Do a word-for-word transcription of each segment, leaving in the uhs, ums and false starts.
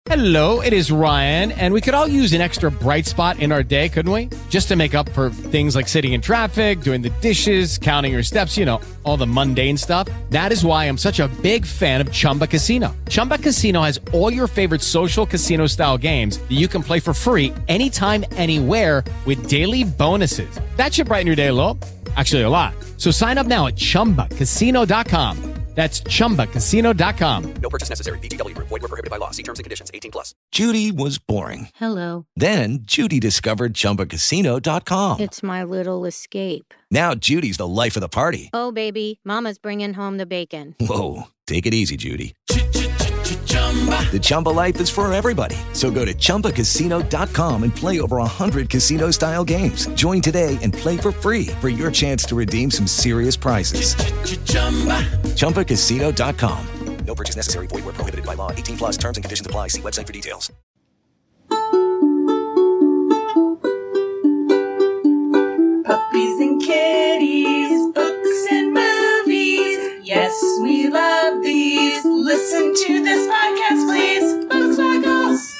Hello, it is Ryan, and we could all use an extra bright spot in our day, couldn't we? Just to make up for things like sitting in traffic, doing the dishes, counting your steps, you know, all the mundane stuff. That is why I'm such a big fan of Chumba Casino. Chumba Casino has all your favorite social casino-style games that you can play for free anytime, anywhere with daily bonuses. That should brighten your day a little. Actually, a lot. So sign up now at chumba casino dot com. That's chumba casino dot com. No purchase necessary. V G W Group. Void where prohibited by law. See terms and conditions. eighteen plus. Judy was boring. Hello. Then Judy discovered chumba casino dot com. It's my little escape. Now Judy's the life of the party. Oh, baby, mama's bringing home the bacon. Whoa, take it easy, Judy. The Chumba life is for everybody. So go to chumba casino dot com and play over one hundred casino-style games. Join today and play for free for your chance to redeem some serious prizes. chumba casino dot com. No purchase necessary. Void where prohibited by law. eighteen plus terms and conditions apply. See website for details. Puppies and kitties, books and movies. Yes, we love these. Listen to this podcast, please. Books like us.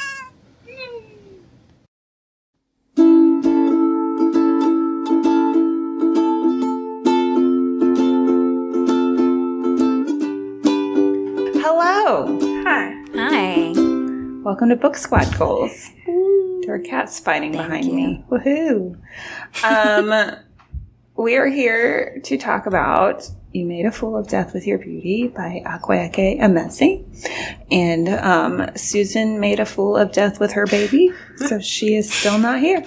Hello. Hi. Hi. Welcome to Book Squad Goals. There are cats fighting Thank behind you. me. Woohoo. Um, we are here to talk about You Made a Fool of Death with Your Beauty by Akwaeke Emesi. And um, Susan made a fool of death with her baby, so she is still not here.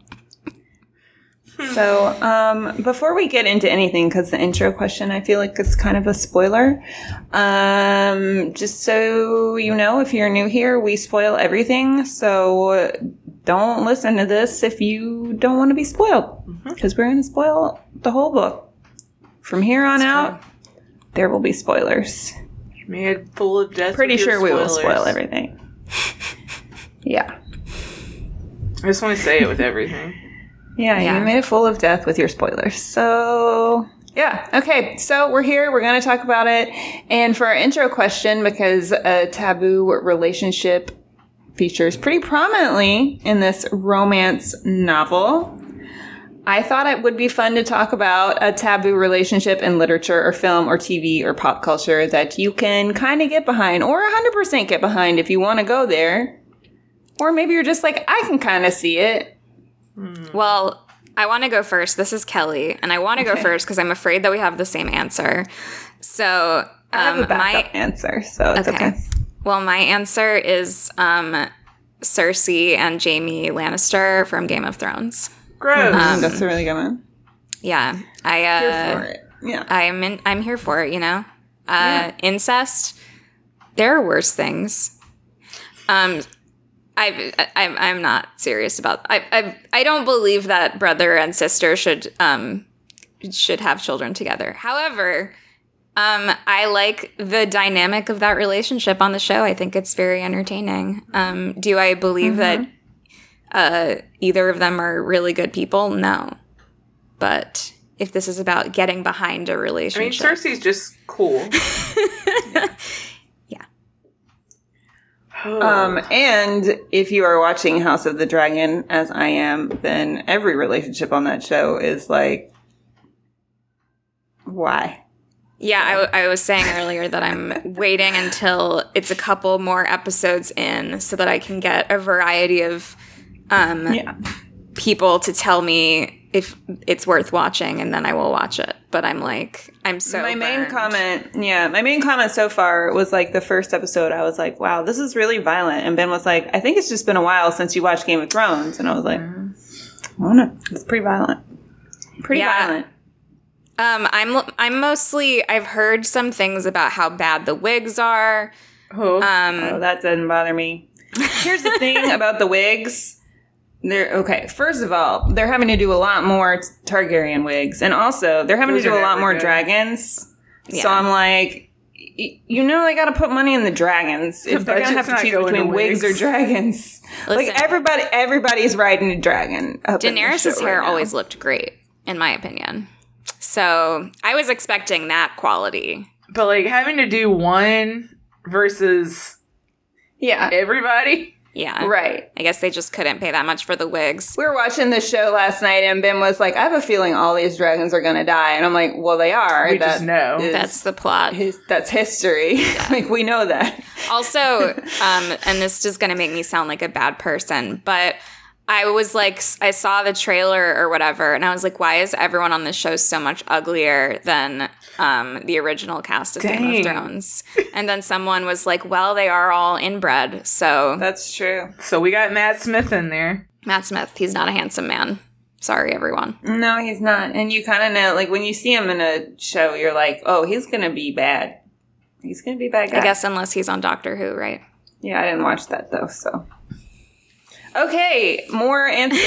So um, before we get into anything, because the intro question I feel like is kind of a spoiler, um, just so you know, if you're new here, we spoil everything. So don't listen to this if you don't want to be spoiled, because we're going to spoil the whole book. From here on out, there will be spoilers. Made full of death. Pretty with your sure we will spoilers. spoil everything. Yeah. I just want to say it with everything. Yeah, Yeah. you made a fool of death with your spoilers. So, yeah. Okay, so we're here. We're going to talk about it. And for our intro question, because a taboo relationship features pretty prominently in this romance novel, I thought it would be fun to talk about a taboo relationship in literature or film or T V or pop culture that you can kind of get behind or one hundred percent get behind if you want to go there. Or maybe you're just like, I can kind of see it. Well, I want to go first. This is Kelly, and I want to Okay. go first because I'm afraid that we have the same answer. So, um, I have a backup my answer, so it's okay. Well, my answer is um, Cersei and Jaime Lannister from Game of Thrones. Gross. Um, That's a really good one. Yeah, I uh, Here for it. Yeah. I'm in, I'm here for it. You know, uh, incest. There are worse things. Um. I, I, I'm not serious about. I, I, I don't believe that brother and sister should, um, should have children together. However, um, I like the dynamic of that relationship on the show. I think it's very entertaining. Um, do I believe that uh, either of them are really good people? No, but if this is about getting behind a I mean, relationship, Cersei's just cool. Um, and if you are watching House of the Dragon, as I am, then every relationship on that show is like, why? Yeah, I, w- I was saying earlier that I'm waiting until it's a couple more episodes in so that I can get a variety of um, Yeah. people to tell me if it's worth watching, and then I will watch it. But I'm like, I'm so my main burned. comment, yeah, my main comment so far was like the first episode, I was like, wow, this is really violent. And Ben was like, I think it's just been a while since you watched Game of Thrones. And I was like, I don't know. It's pretty violent. Pretty Yeah. violent. Um, I'm I'm mostly I've heard some things about how bad the wigs are. Oh. Um, Oh, that doesn't bother me. Here's the thing about the wigs. They're okay. First of all, they're having to do a lot more Targaryen wigs, and also they're having Those to do are a lot never more good. dragons. Yeah. So I'm like, y- you know, they got to put money in the dragons if they're gonna budget's have to not choose going to between wigs or wigs. dragons. Listen. Like everybody, everybody's riding a dragon. up in this Daenerys' show hair right now. always looked great, in my opinion. So I was expecting that quality. But like having to do one versus Yeah. Everybody. Yeah. Right. I guess they just couldn't pay that much for the wigs. We were watching the show last night, and Ben was like, I have a feeling all these dragons are going to die. And I'm like, well, they are. We just know. is- That's the plot. His, that's history. Like, we know that. Also, um, and this is going to make me sound like a bad person, but I was like, I saw the trailer or whatever, and I was like, why is everyone on this show so much uglier than um, the original cast of Game Dang. of Thrones? And then someone was like, well, they are all inbred, so That's true. So we got Matt Smith in there. Matt Smith, he's not a handsome man. Sorry, everyone. No, he's not. And you kind of know, like, when you see him in a show, you're like, oh, he's going to be bad. He's going to be a bad guy. I guess unless he's on Doctor Who, right? Yeah, I didn't watch that, though, so. Okay, more answers.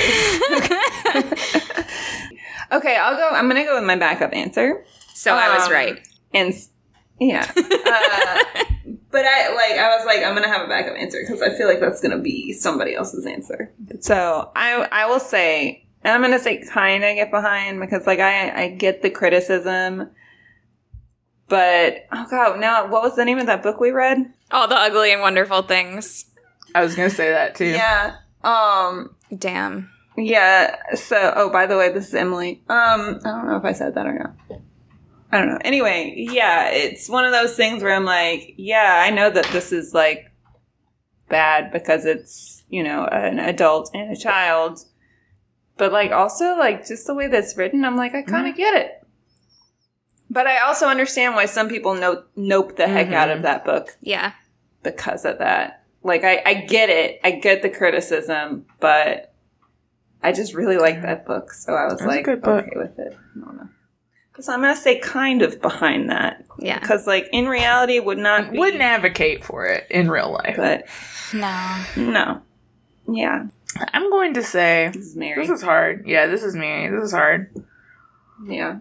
Okay, I'll go. I'm going to go with my backup answer. So I was Um, right. And, s- yeah. Uh, but I, like, I was like, I'm going to have a backup answer because I feel like that's going to be somebody else's answer. So I, I will say, and I'm going to say kind of get behind because, like, I, I get the criticism. But, oh, God, now, what was the name of that book we read? All the ugly and wonderful things. I was going to say that too. Yeah. Um, Damn. yeah. So, oh, by the way, this is Emily. Um, I don't know if I said that or not. I don't know. Anyway, yeah, it's one of those things where I'm like, yeah, I know that this is, like, bad because it's, you know, an adult and a child. But, like, also, like, just the way that's written, I'm like, I kind of get it. But I also understand why some people nope, nope the heck out of that book Yeah. because of that. Like, I, I get it. I get the criticism, but I just really like that book. So I was That's a like, good book. okay with it. I don't know. So I'm going to say kind of behind that. Yeah. Because, like, in reality, would not be. Wouldn't advocate for it in real life. But, No. no. Yeah. I'm going to say, This is Mary. this is hard. Yeah, this is Mary. This is hard. Yeah.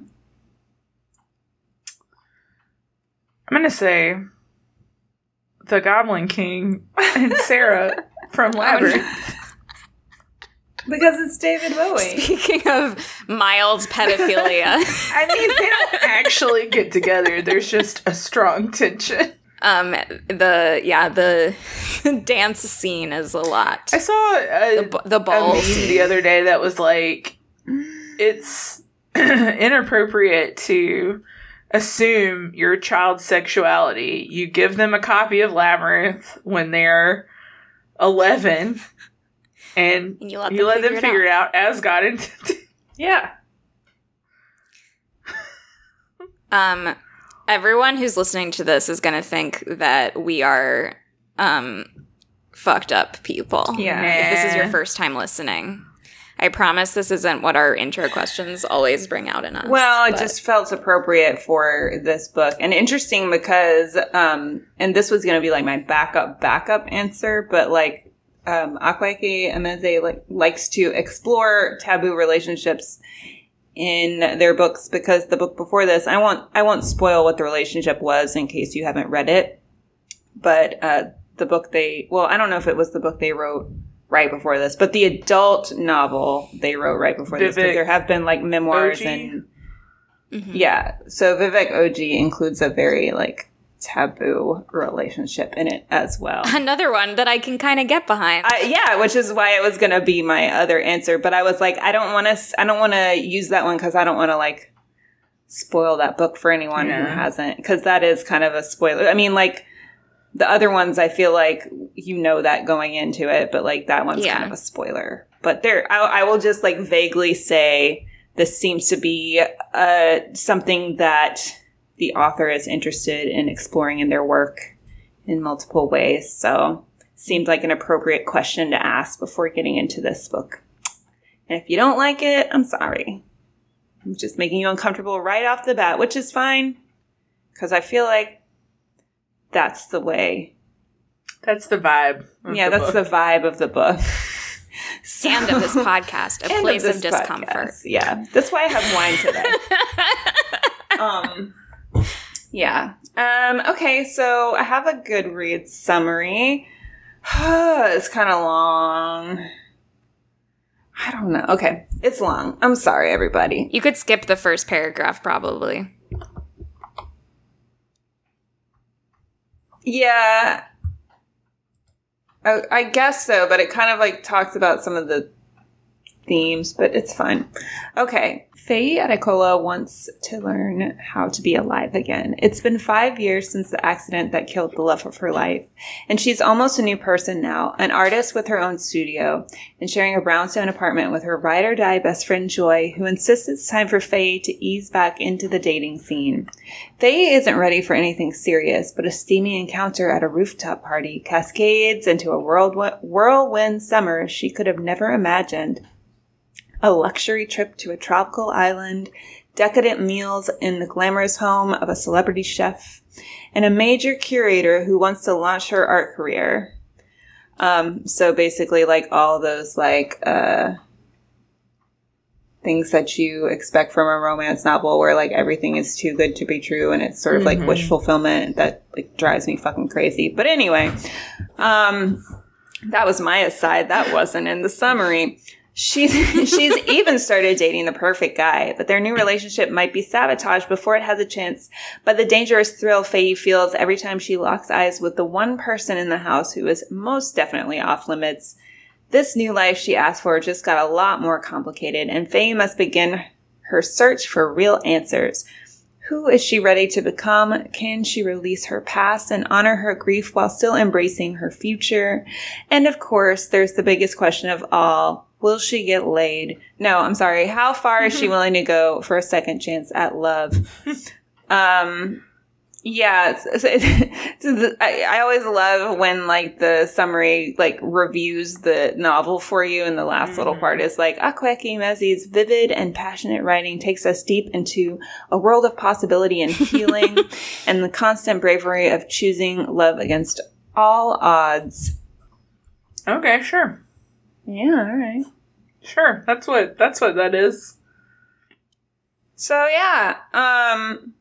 I'm going to say the Goblin King and Sarah from Labyrinth. Because it's David Bowie. Speaking of mild pedophilia, I mean, they don't actually get together. There's just a strong tension. um, the yeah the dance scene is a lot. I saw a, The, b- the a balls. meme the other day that was like, it's inappropriate to assume your child's sexuality. You give them a copy of Labyrinth when they're eleven, and And you let you them let figure them it figure it out as God intended. Yeah. Um, everyone who's listening to this is going to think that we are um fucked up people. Yeah. If this is your Nah. first time listening. I promise this isn't what our intro questions always bring out in us. Well, it but- just felt appropriate for this book. And interesting because, um, and this was going to be like my backup, backup answer, but like, um, Akwaeke Emeze like, likes to explore taboo relationships in their books because the book before this, I won't, I won't spoil what the relationship was in case you haven't read it. But, uh, the book they, well, I don't know if it was the book they wrote right before this, but the adult novel they wrote right before this, because Vivek there have been like memoirs O G? and Mhm. yeah. So Vivek O G includes a very like taboo relationship in it as well. Another one that I can kind of get behind. I, yeah, which is why it was going to be my other answer, but I was like, I don't want to, I don't want to use that one because I don't want to like spoil that book for anyone who Yeah. hasn't, because that is kind of a spoiler. I mean, like the other ones, I feel like you know that going into it, but like that one's Yeah. kind of a spoiler. But there, I, I will just like vaguely say this seems to be uh, something that the author is interested in exploring in their work in multiple ways. So seemed like an appropriate question to ask before getting into this book. And if you don't like it, I'm sorry. I'm just making you uncomfortable right off the bat, which is fine. Because I feel like that's the That's the vibe. of yeah, the that's book. the vibe of the book. So- and of this podcast, a and place of, this discomfort. podcast. Yeah, that's why I have wine today. um, yeah. Um. Okay, so I have a Goodreads summary. It's kind of long. I don't know. Okay, it's long. I'm sorry, everybody. You could skip the first paragraph, probably. Yeah. I, I guess so, but it kind of like talks about some of the themes, but it's fun. Okay. Faye Adekola wants to learn how to be alive again. It's been five years since the accident that killed the love of her life, and she's almost a new person now, an artist with her own studio, and sharing a brownstone apartment with her ride-or-die best friend Joy, who insists it's time for Faye to ease back into the dating scene. Faye isn't ready for anything serious, but a steamy encounter at a rooftop party cascades into a whirlwind, whirlwind summer she could have never imagined. A luxury trip to a tropical island, decadent meals in the glamorous home of a celebrity chef, and a major curator who wants to launch her art career. Um, so basically, like, all those, like, uh, things that you expect from a romance novel where, like, everything is too good to be true and it's sort of, mm-hmm. like, wish fulfillment that, like, drives me fucking crazy. But anyway, um, that was my aside. That wasn't in the summary. She's she's even started dating the perfect guy, but their new relationship might be sabotaged before it has a chance by the dangerous thrill Faye feels every time she locks eyes with the one person in the house who is most definitely off limits. This new life she asked for just got a lot more complicated, and Faye must begin her search for real answers. Who is she ready to become? Can she release her past and honor her grief while still embracing her future? And of course, there's the biggest question of all. Will she get laid? No, I'm sorry. How far is she willing to go for a second chance at love? Um, yeah. It's, it's, it's, I, I always love when, like, the summary, like, reviews the novel for you, and the last mm-hmm. little part is like, Akwaeke Emezi's vivid and passionate writing takes us deep into a world of possibility and healing and the constant bravery of choosing love against all odds. Okay, sure. Yeah, all right. Sure, that's what that's what that is. So yeah, um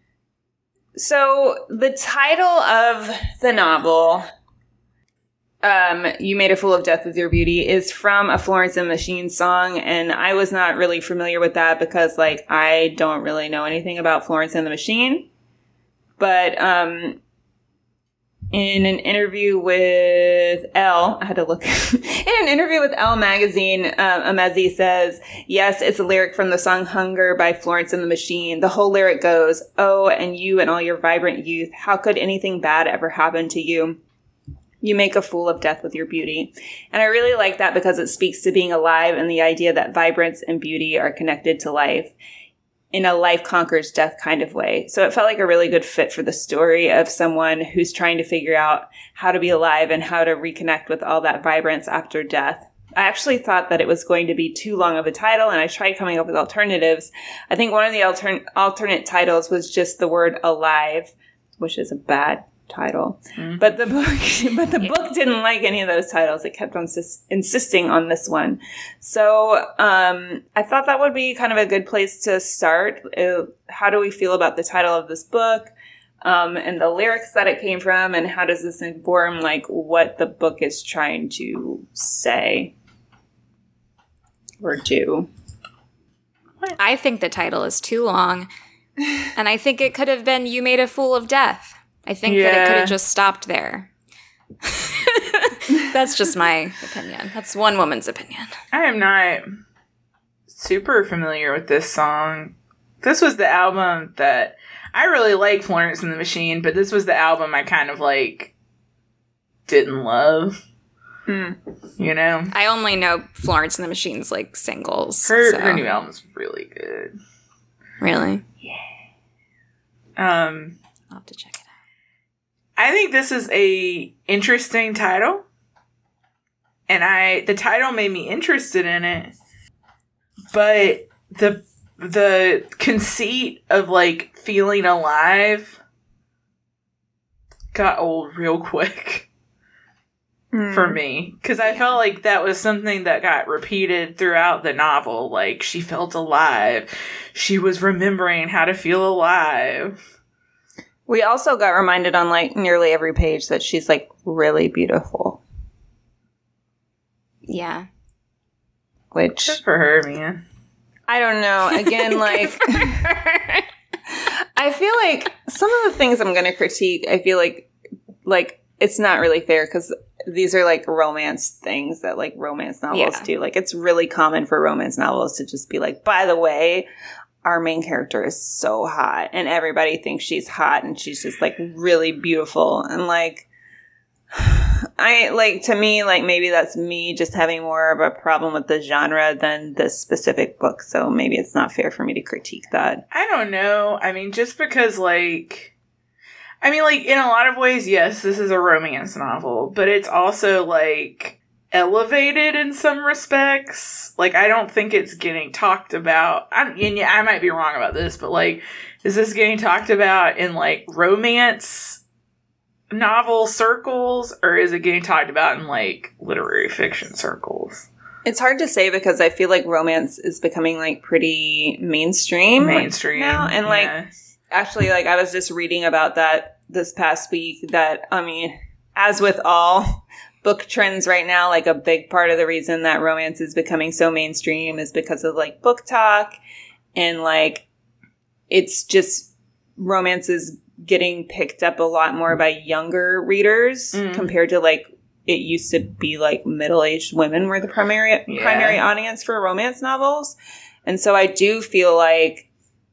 so the title of the novel, um, You Made a Fool of Death with Your Beauty, is from a Florence and the Machine song, and I was not really familiar with that because, like, I don't really know anything about Florence and the Machine. But um in an interview with Elle, I had to look, in an interview with Elle magazine, um, Emezi says, yes, it's a lyric from the song Hunger by Florence and the Machine. The whole lyric goes, oh, and you and all your vibrant youth, how could anything bad ever happen to you? You make a fool of death with your beauty. And I really like that because it speaks to being alive and the idea that vibrance and beauty are connected to life in a life conquers death kind of way. So it felt like a really good fit for the story of someone who's trying to figure out how to be alive and how to reconnect with all that vibrance after death. I actually thought that it was going to be too long of a title, and I tried coming up with alternatives. I think one of the altern- alternate titles was just the word alive, which is a bad title. Mm-hmm. But the book, but the yeah. book didn't like any of those titles. It kept on sis- insisting on this one. So um, I thought that would be kind of a good place to start. Uh, how do we feel about the title of this book, um, and the lyrics that it came from, and how does this inform, like, what the book is trying to say or do? I think the title is too long, and I think it could have been You Made a Fool of Death. I think yeah. that it could have just stopped there. That's just my opinion. That's one woman's opinion. I am not super familiar with this song. This was the album that I really like Florence and the Machine, but this was the album I kind of, like, didn't love. Mm. You know? I only know Florence and the Machine's, like, singles. Her, so. her new album's really good. Really? Yeah. Um, I'll have to check it out. I think this is a interesting title, and I the title made me interested in it, but the the conceit of, like, feeling alive got old real quick mm. for me, because I felt like that was something that got repeated throughout the novel. Like, she felt alive, she was remembering how to feel alive. We also got reminded on, like, nearly every page that she's, like, really beautiful. Yeah. Which... Good for her, man. I don't know. Again, like... I feel like some of the things I'm going to critique, I feel like, like, it's not really fair because these are like romance things that like romance novels Yeah. do. Like it's really common for romance novels to just be like, by the way, our main character is so hot and everybody thinks she's hot and she's just like really beautiful. And like, I like to me, like maybe that's me just having more of a problem with the genre than this specific book. So maybe it's not fair for me to critique that. I don't know. I mean, just because, like, I mean, like, in a lot of ways, yes, this is a romance novel, but it's also, like, elevated in some respects. Like, I don't think it's getting talked about. I, and yeah, I might be wrong about this, but, like, is this getting talked about in, like, romance novel circles, or is it getting talked about in, like, literary fiction circles? It's hard to say because I feel like romance is becoming like pretty mainstream, Mainstream now. And like, yeah. actually, like I was just reading about that this past week that, I mean, as with all book trends right now, like a big part of the reason that romance is becoming so mainstream is because of like book talk and like, it's just romance is getting picked up a lot more by younger readers Mm. compared to like it used to be like middle-aged women were the primary Yeah. primary audience for romance novels. And so I do feel like,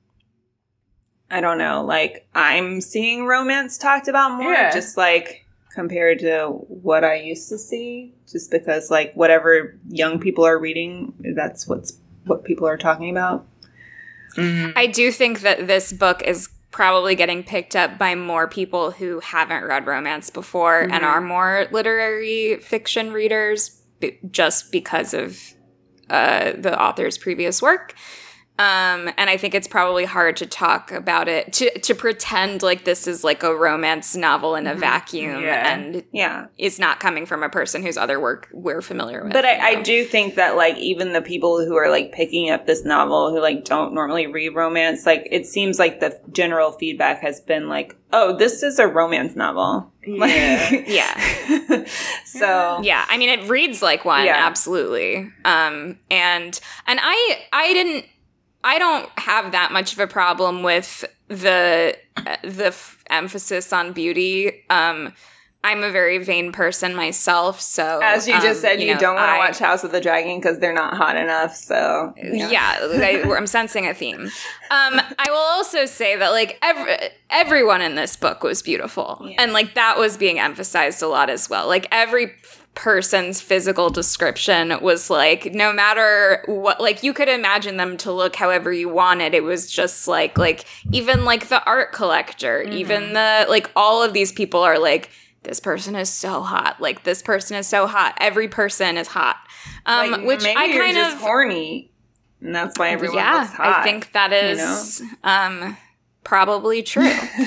I don't know, like I'm seeing romance talked about more Yeah. just like compared to what I used to see, just because like whatever young people are reading, that's what's what people are talking about. Mhm. I do think that this book is probably getting picked up by more people who haven't read romance before Mm-hmm. and are more literary fiction readers b- just because of uh, the author's previous work. Um, and I think it's probably hard to talk about it, to, to pretend like this is like a romance novel in a vacuum Yeah. and Yeah. is not coming from a person whose other work we're familiar with. But I, you I know? do think that like even the people who are like picking up this novel who like don't normally read romance, like it seems like the general feedback has been like, oh, this is a romance novel. Yeah. Like, Yeah. so Yeah, I mean it reads like one, Yeah. absolutely. Um and and I I didn't I don't have that much of a problem with the the f- emphasis on beauty. Um I'm a very vain person myself, so as you just um, said, you, know, don't want to I- watch House of the Dragon because they're not hot enough. So Yeah, I, I'm sensing a theme. Um, I will also say that like every, everyone in this book was beautiful, Yeah. and like that was being emphasized a lot as well. Like every person's physical description was like, no matter what, like you could imagine them to look however you wanted. It was just like like even like the art collector, Mm-hmm. even the like all of these people are like, this person is so hot. Like this person is so hot. Every person is hot. Um, like, which maybe I you're kind just of horny, and that's why everyone yeah, looks hot. I think that you is um, probably true.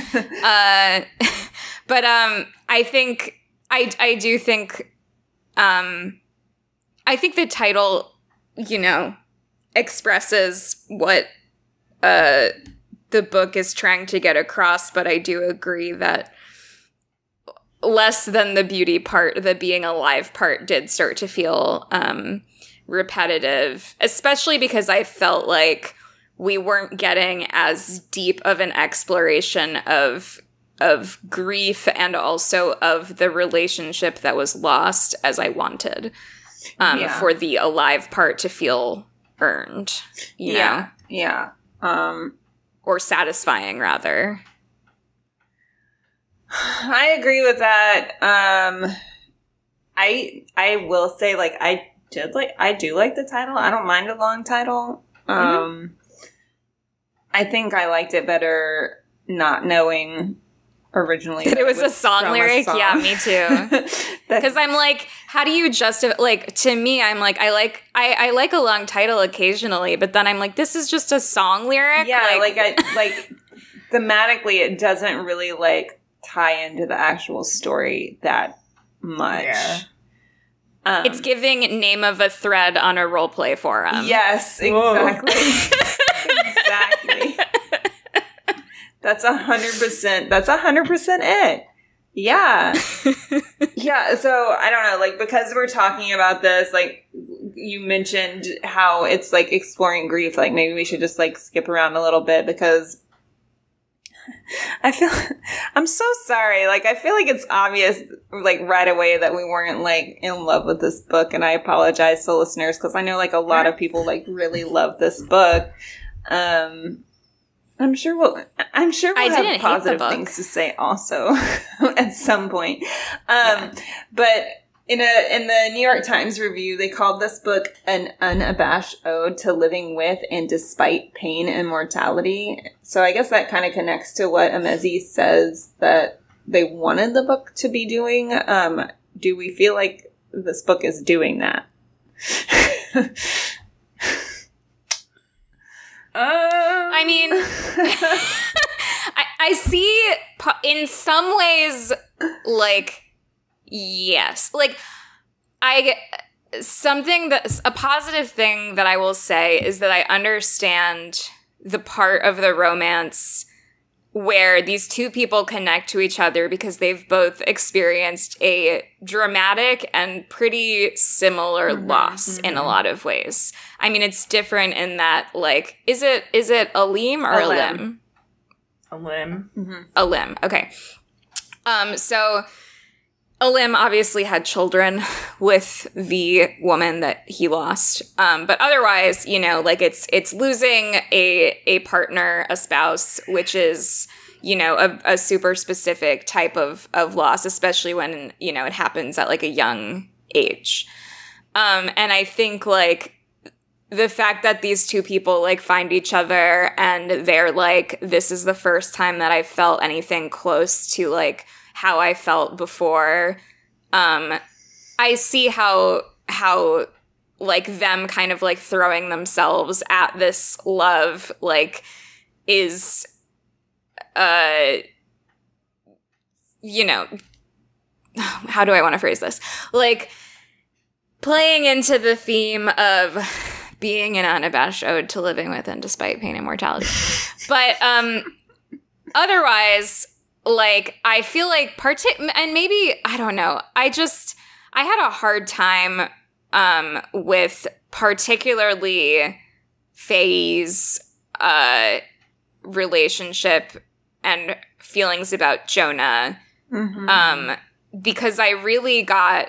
uh, but um, I think I I do think um, I think the title, you know, expresses what uh, the book is trying to get across. But I do agree that less than the beauty part, the being alive part did start to feel um, repetitive, especially because I felt like we weren't getting as deep of an exploration of of grief and also of the relationship that was lost as I wanted um, Yeah. for the alive part to feel earned, you know, yeah, yeah. Um, or satisfying rather. I agree with that. Um, I I will say, like, I did like I do like the title. I don't mind a long title. Um, Mm-hmm. I think I liked it better not knowing originally That it was a song from lyric? song. Yeah, me too. That- Because I'm like, how do you justify? Like, to me, I'm like, I like, I, I like a long title occasionally, but then I'm like, this is just a song lyric. yeah, like, I like thematically, it doesn't really like tie into the actual story that much. Yeah. Um, it's giving name of a thread on a roleplay forum. Yes, Whoa. exactly. Exactly. That's a hundred percent. That's a hundred percent it. Yeah. Yeah. So I don't know, like, because we're talking about this, like you mentioned how it's like exploring grief, like maybe we should just like skip around a little bit because I feel I'm so sorry. Like, I feel like it's obvious, like, right away that we weren't, like, in love with this book, and I apologize to listeners because I know, like, a lot of people, like, really love this book. Um, I'm sure we'll. I'm sure we'll I have didn't positive hate the book. things to say also at some point. Um, Yeah. But in a in the New York Times review, they called this book an unabashed ode to living with and despite pain and mortality. So I guess that kind of connects to what Emezi says that they wanted the book to be doing. Um, do we feel like this book is doing that? Um, I mean, I, I see po- in some ways, like, yes. Like, I, something that's a positive thing that I will say is that I understand the part of the romance where these two people connect to each other because they've both experienced a dramatic and pretty similar Mm-hmm, loss in a lot of ways. I mean, it's different in that, like, is it is it a limb or a Alim. limb? a limb. A limb. Okay. Um. So, Alim obviously had children with the woman that he lost. Um. But otherwise, you know, like it's it's losing a a partner, a spouse, which is, you know, a, a super specific type of of loss, especially when, you know, it happens at like a young age. Um. And I think like the fact that these two people like find each other and they're like, this is the first time that I felt anything close to like how I felt before. Um, I see how, how like them kind of like throwing themselves at this love, like is, uh, you know, how do I want to phrase this? Like playing into the theme of being an unabashed ode to living with and despite pain and mortality. But um, otherwise, like, I feel like, partic- and maybe, I don't know, I just, I had a hard time um, with particularly Faye's uh, relationship and feelings about Jonah, Mm-hmm. um, because I really got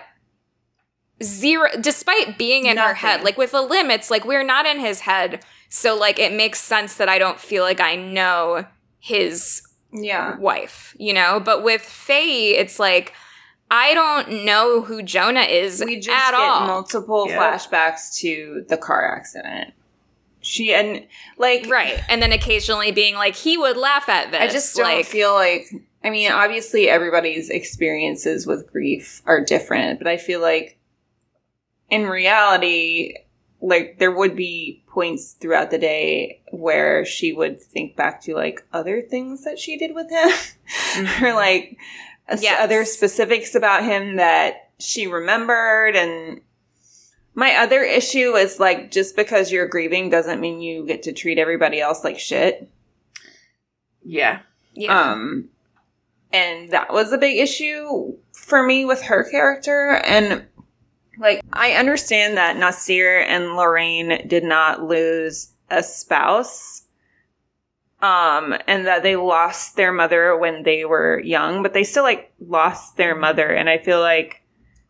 zero, despite being in her Nothing. head. Like with Alim, it's like we're not in his head, so like it makes sense that I don't feel like I know his Yeah. wife, you know? But with Faye, it's like I don't know who Jonah is We just at get all. multiple Yeah. flashbacks to the car accident. She and like Right. And then occasionally being like, he would laugh at this. I just don't like, feel like I mean, obviously everybody's experiences with grief are different, but I feel like in reality, like there would be points throughout the day where she would think back to like other things that she did with him Mm-hmm. or like s- Yes. other specifics about him that she remembered. And my other issue is like, just because you're grieving doesn't mean you get to treat everybody else like shit. Yeah. yeah. Um, and that was a big issue for me with her character. And like, I understand that Nasir and Lorraine did not lose a spouse, um, and that they lost their mother when they were young, but they still like lost their mother. And I feel like,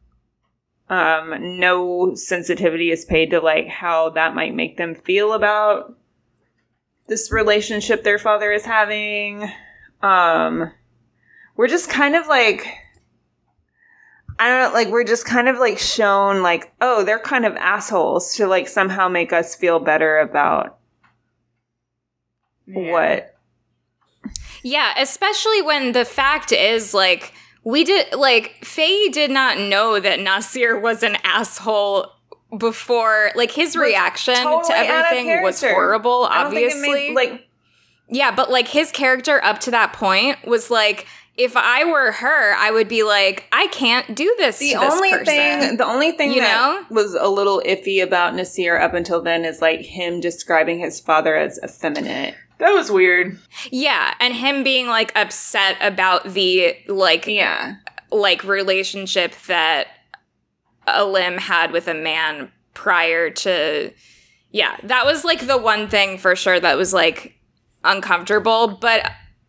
um, no sensitivity is paid to like how that might make them feel about this relationship their father is having. Um, we're just kind of like, I don't know, like, we're just kind of like shown like, oh, they're kind of assholes to like somehow make us feel better about Yeah. what. Yeah, especially when the fact is, like, we did, like, Faye did not know that Nasir was an asshole before, like, his reaction totally to out of everything was character. horrible, I don't think it obviously. made, like, yeah, but, like, his character up to that point was, like, if I were her, I would be like, I can't do this the to this only person. thing, the only thing You that know? was a little iffy about Nasir up until then is like him describing his father as effeminate. That was weird. Yeah, and him being, like, upset about the, like, Yeah. like relationship that Alim had with a man prior to, yeah, that was like the one thing for sure that was like uncomfortable. But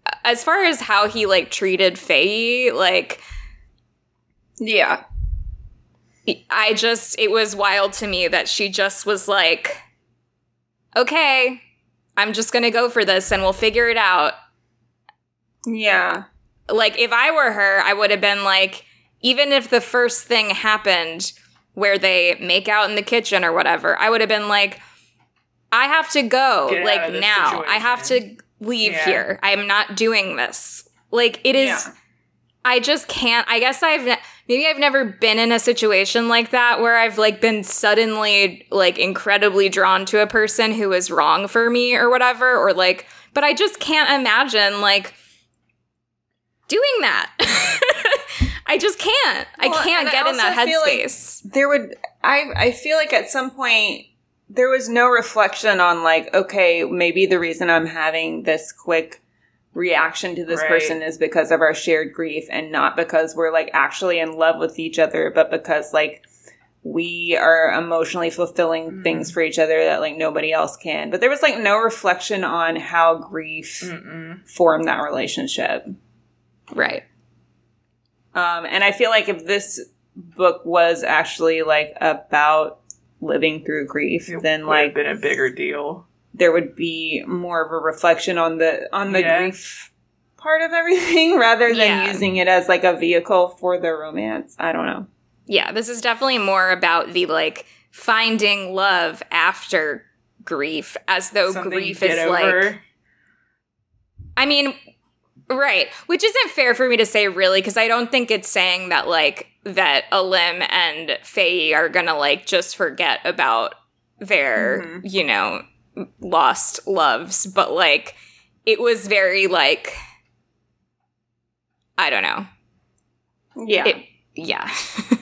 as far as how he like treated Faye, like Yeah. I just, it was wild to me that she just was like, okay, I'm just going to go for this and we'll figure it out. Yeah. Like, if I were her, I would have been like, even if the first thing happened where they make out in the kitchen or whatever, I would have been like, I have to go, Get out like, of this now. situation. I have to leave Yeah. here. I am not doing this. Like, it is... Yeah. I just can't. I guess I've ne- maybe I've never been in a situation like that where I've like been suddenly like incredibly drawn to a person who is wrong for me or whatever, or like, but I just can't imagine like doing that. I just can't. Well, I can't and I get in that also feel like headspace. there would I I feel like at some point there was no reflection on like, okay, maybe the reason I'm having this quick reaction to this Right. person is because of our shared grief and not because we're like actually in love with each other, but because like we are emotionally fulfilling Mm. things for each other that like nobody else can. But there was like no reflection on how grief Mm-mm. formed that relationship. Right. Um, and I feel like if this book was actually like about living through grief, It then would have like been a bigger deal. there would be more of a reflection on the on the Yeah. grief part of everything rather than Yeah. using it as like a vehicle for the romance. I don't know. Yeah, this is definitely more about the like finding love after grief, as though Something grief you get is like over. I mean, right. Which isn't fair for me to say, really, because I don't think it's saying that, like, that Alim and Faye are gonna, like, just forget about their, Mhm. you know, lost loves. But, like, it was very, like, I don't know. Yeah. It, yeah.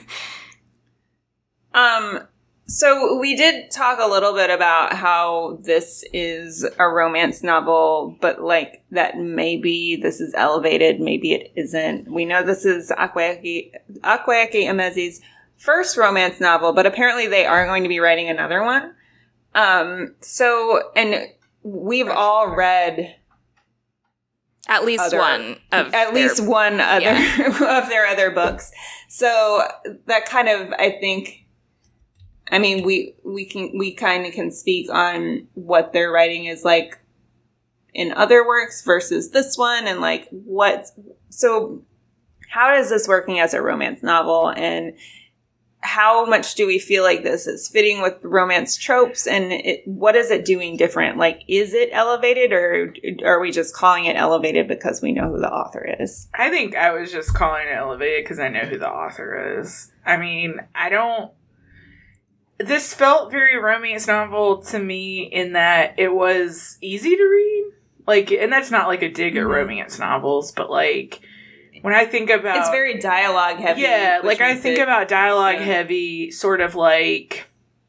Um, so we did talk a little bit about how this is a romance novel, but like that maybe this is elevated, maybe it isn't. We know this is Akwaeke, Akwaeke Emezi's first romance novel, but apparently they are going to be writing another one. Um, so, and we've all read At least Other- one of at their- least one other yeah. of their other books. So that kind of, I think, I mean, we we can we kind of can speak on what their writing is like in other works versus this one, and like what. So, how is this working as a romance novel, and how much do we feel like this is fitting with romance tropes, and it, what is it doing different? Like, is it elevated, or are we just calling it elevated because we know who the author is? I think I was just calling it elevated because I know who the author is. I mean, I don't... This felt very romance novel to me in that it was easy to read. Like, and that's not like a dig at Mhm. romance novels, but like, when I think about... It's very dialogue heavy. Yeah, which like I makes think it- about dialogue yeah. heavy, sort of like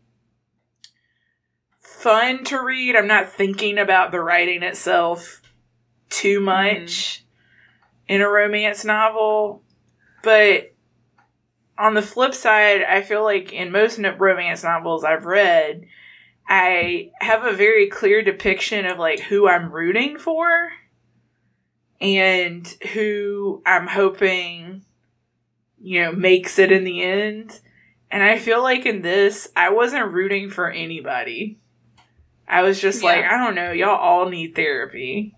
fun to read. I'm not thinking about the writing itself too much in a romance novel. But on the flip side, I feel like in most no- romance novels I've read, I have a very clear depiction of like who I'm rooting for and who I'm hoping, you know, makes it in the end. And I feel like in this, I wasn't rooting for anybody. I was just Yeah. like, I don't know, y'all all need therapy.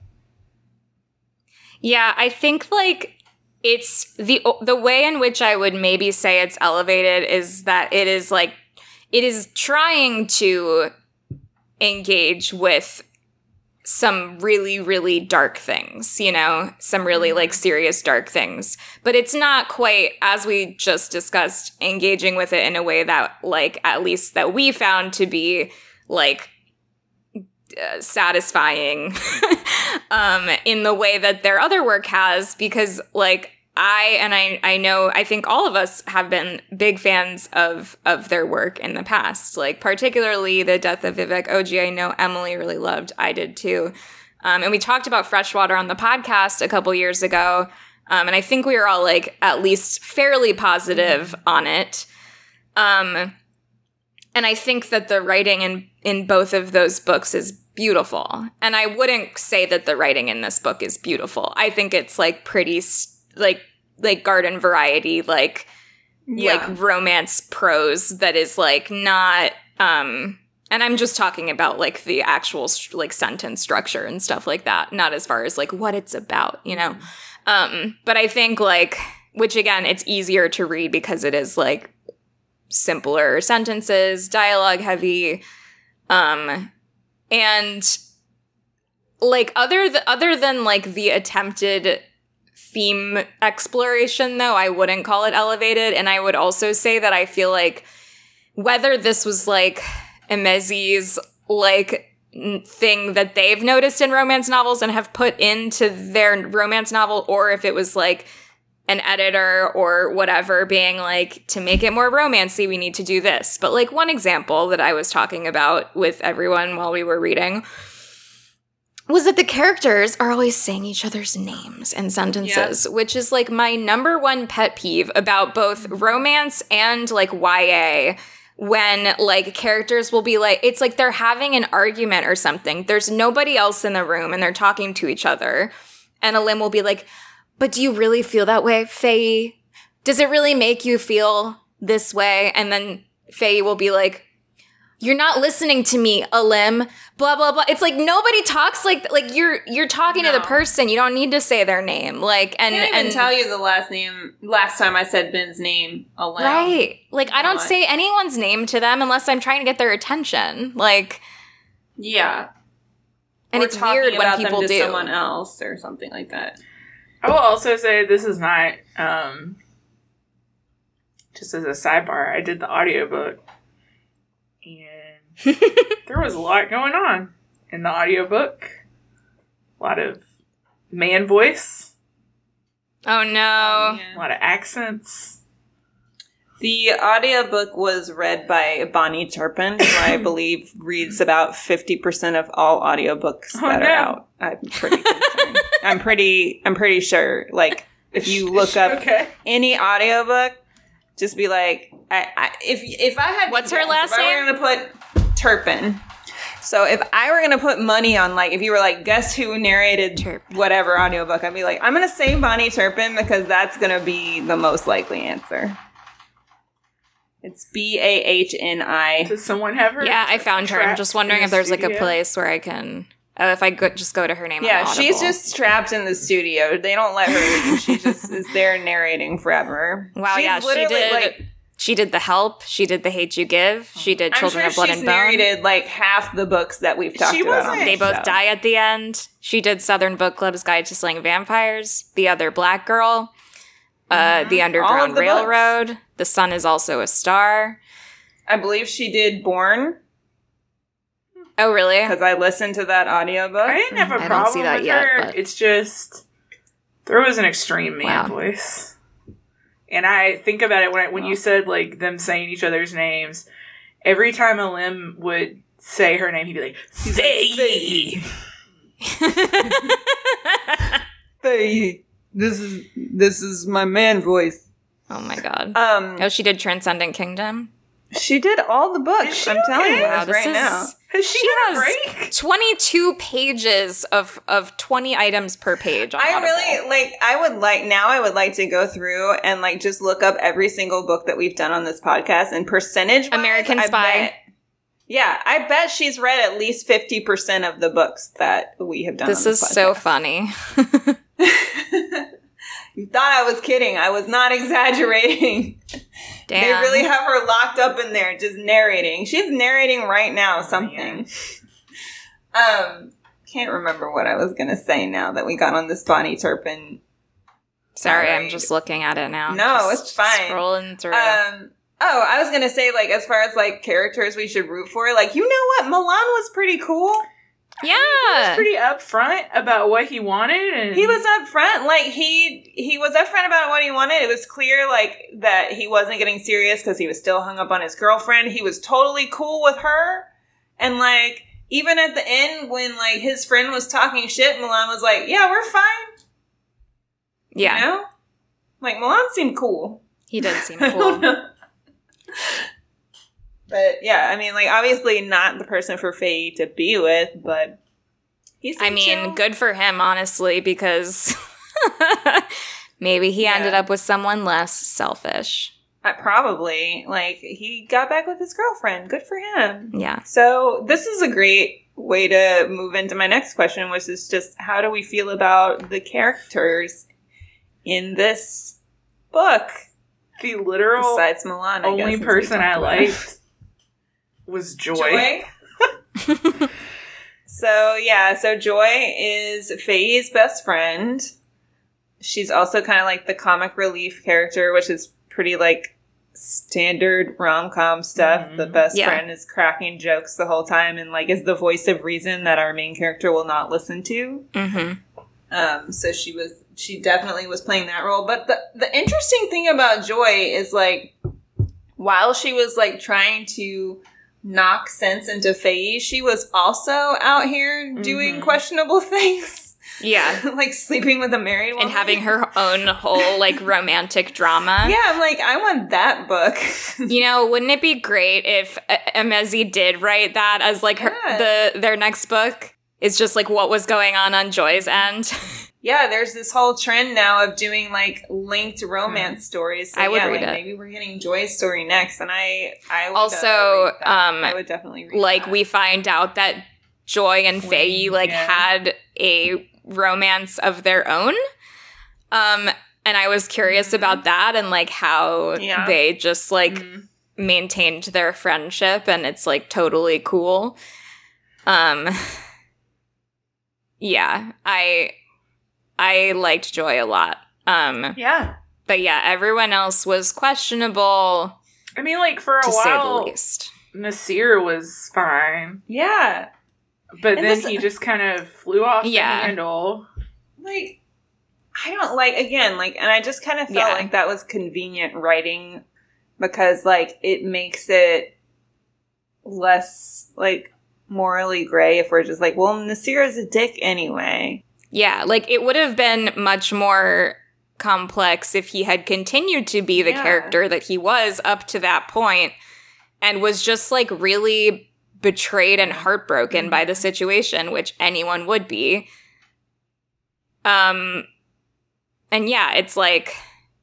Yeah, I think like it's the the way in which I would maybe say it's elevated is that it is like it is trying to engage with some really really dark things, you know, some really like serious dark things, but it's not quite, as we just discussed, engaging with it in a way that like at least that we found to be like Uh, satisfying um, in the way that their other work has, because like I and I I know I think all of us have been big fans of of their work in the past, like particularly The Death of Vivek Oji. I know Emily really loved. I did too. Um, and we talked about Freshwater on the podcast a couple years ago, um, and I think we were all like at least fairly positive on it. Um, and I think that the writing in in both of those books is beautiful. And I wouldn't say that the writing in this book is beautiful. I think it's like pretty, like, like garden variety, like, Yeah. like romance prose that is like not, um, and I'm just talking about like the actual st- like sentence structure and stuff like that, not as far as like what it's about, you know? Um, but I think like, which again, it's easier to read because it is like simpler sentences, dialogue heavy, um, and like other th- other than like the attempted theme exploration, though, I wouldn't call it elevated. And I would also say that I feel like whether this was like Emezi's like n- thing that they've noticed in romance novels and have put into their romance novel, or if it was like an editor or whatever being like, to make it more romancy, we need to do this. But like one example that I was talking about with everyone while we were reading was that the characters are always saying each other's names and sentences, yeah. which is like my number one pet peeve about both romance and like Y A, when like characters will be like, it's like they're having an argument or something. There's nobody else in the room and they're talking to each other. And Alim will be like, but do you really feel that way, Faye? Does it really make you feel this way? And then Faye will be like, you're not listening to me, Alim, blah, blah, blah. It's like nobody talks like, like you're, you're talking no. to the person. You don't need to say their name. Like, and, I can't even and tell you the last name, last time I said Ben's name, Alim. Right. Like, I don't Not. say anyone's name to them unless I'm trying to get their attention. Like, yeah. And or it's weird when people them to do. someone else or something like that. I will also say this is not, um, just as a sidebar, I did the audiobook. And there was a lot going on in the audiobook. A lot of man voice. Oh, no. A lot of accents. The audiobook was read by Bonnie Turpin, who I believe reads about fifty percent of all audiobooks oh, that no. are out. I'm pretty concerned. I'm pretty I'm pretty sure. Like, if you look up okay. any audiobook, just be like, I, I if if I had What's to her guess, last if name? I were going to put Turpin. So if I were going to put money on, like, if you were like, guess who narrated Turpin. whatever audiobook, I'd be like, I'm going to say Bonnie Turpin because that's going to be the most likely answer. It's B A H N I. Does someone have her? Yeah, I found her. I'm just wondering in if the there's like a studio? place where I can, oh, if I go, just go to her name. Yeah, on she's Audible. just trapped in the studio. They don't let her leave. She just is there narrating forever. Wow, She's yeah, she literally, did. Like, She did The Help. She did The Hate You Give. She did I'm Children sure of Blood she's and Bone. narrated like half the books that we've talked She about. wasn't- On They this both show. die at the end. She did Southern Book Club's Guide to Slaying Vampires, The Other Black Girl, uh, The Underground the Railroad, books. The Sun is Also a Star. I believe she did Born Oh, really? because I listened to that audiobook. I didn't have a I don't problem see that with yet, her. but- It's just there was an extreme man Wow. voice, and I think about it when I, when you said like them saying each other's names. Every time Alim would say her name, he'd be like, "Faye." Faye, this is this is my man voice. Oh my god. Um, Oh, she did Transcendent Kingdom. she did all the books. Is she I'm telling okay? you Wow, this this right is now. Has she, She had a has break? twenty-two pages of of twenty items per page. On I Audible. really like. I would like now. I would like to go through and like just look up every single book that we've done on this podcast and percentage. American Spy. Yeah, I bet she's read at least fifty percent of the books that we have done. This on is this so podcast. funny. You thought I was kidding. I was not exaggerating. Damn. They really have her locked up in there, just narrating. She's narrating right now something. um, can't remember what I was gonna say now that we got on this Bonnie Turpin. Sorry, I'm tirade. just looking at it now. No, Just it's fine. Scrolling through. Um. Oh, I was gonna say, like, as far as like characters we should root for, like, you know what, Milan was pretty cool. yeah. Pretty upfront about what he wanted, and He was upfront, like he he was upfront about what he wanted. It was clear, like, that he wasn't getting serious because he was still hung up on his girlfriend. He was totally cool with her, and like even at the end when like his friend was talking shit, Milan was like, "Yeah, we're fine." yeah. You know, like Milan seemed cool. He did seem I don't cool. know. But yeah, I mean, like, obviously not the person for Faye to be with, but he's I mean, chill. good for him, honestly, because maybe he Yeah. ended up with someone less selfish. Uh, probably. Like, he got back with his girlfriend. Good for him. Yeah. So this is a great way to move into my next question, which is just how do we feel about the characters in this book? The literal Besides Milan, I only guess, since we person talked I about liked was Joy. Joy. So yeah, so Joy is Faye's best friend. She's also kind of like the comic relief character, which is pretty like standard rom-com stuff. Mhm. The best Yeah. friend is cracking jokes the whole time and like is the voice of reason that our main character will not listen to. Mm-hmm. Um, so she was, she definitely was playing that role. But the, the interesting thing about Joy is like, while she was like trying to knock sense into Faye, she was also out here doing Mhm. questionable things. Yeah. Like sleeping with a married woman. And having her own whole, like, romantic drama. Yeah, I'm like, I want that book. You know, wouldn't it be great if uh, Emezi did write that as, like, her, Yeah. the their next book? Is just, like, what was going on on Joy's end. Yeah, there's this whole trend now of doing like linked romance stories. So, I would yeah, read like, it. Maybe we're getting Joy's story next, and I, I would Also, uh, read that. um, I would definitely read Like, that. we find out that Joy and Faye, like, yeah. had a romance of their own. Um, and I was curious about that and, like, how Yeah. they just, like, Mhm. maintained their friendship, and it's, like, totally cool. Um, yeah, I... I liked Joy a lot. Um, Yeah. but yeah, everyone else was questionable, I mean, like, for a to say the while, least. Nasir was fine. yeah. But And then this- he just kind of flew off Yeah. the handle. Like, I don't like, again, like, and I just kind of felt Yeah. like that was convenient writing because, like, it makes it less, like, morally gray if we're just like, well, Nasir is a dick anyway. Yeah, like, it would have been much more complex if he had continued to be the Yeah. character that he was up to that point and was just, like, really betrayed and heartbroken by the situation, which anyone would be. Um, and yeah, it's like,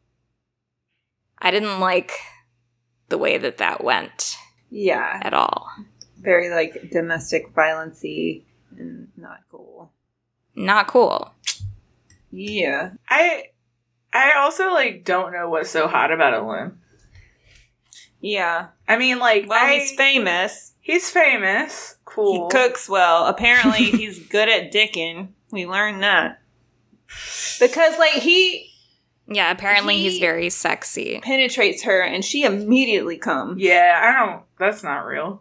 I didn't like the way that that went Yeah. at all. Very, like, domestic violence-y and not cool. Not cool. Yeah. I I also, like, don't know what's so hot about Alim. Yeah. I mean, like, Well, I, he's famous. he's famous. Cool. He cooks well. Apparently, he's good at dicking. We learned that. Because, like, he Yeah, apparently he's He- very sexy. penetrates her and she immediately comes. Yeah, I don't... That's not real.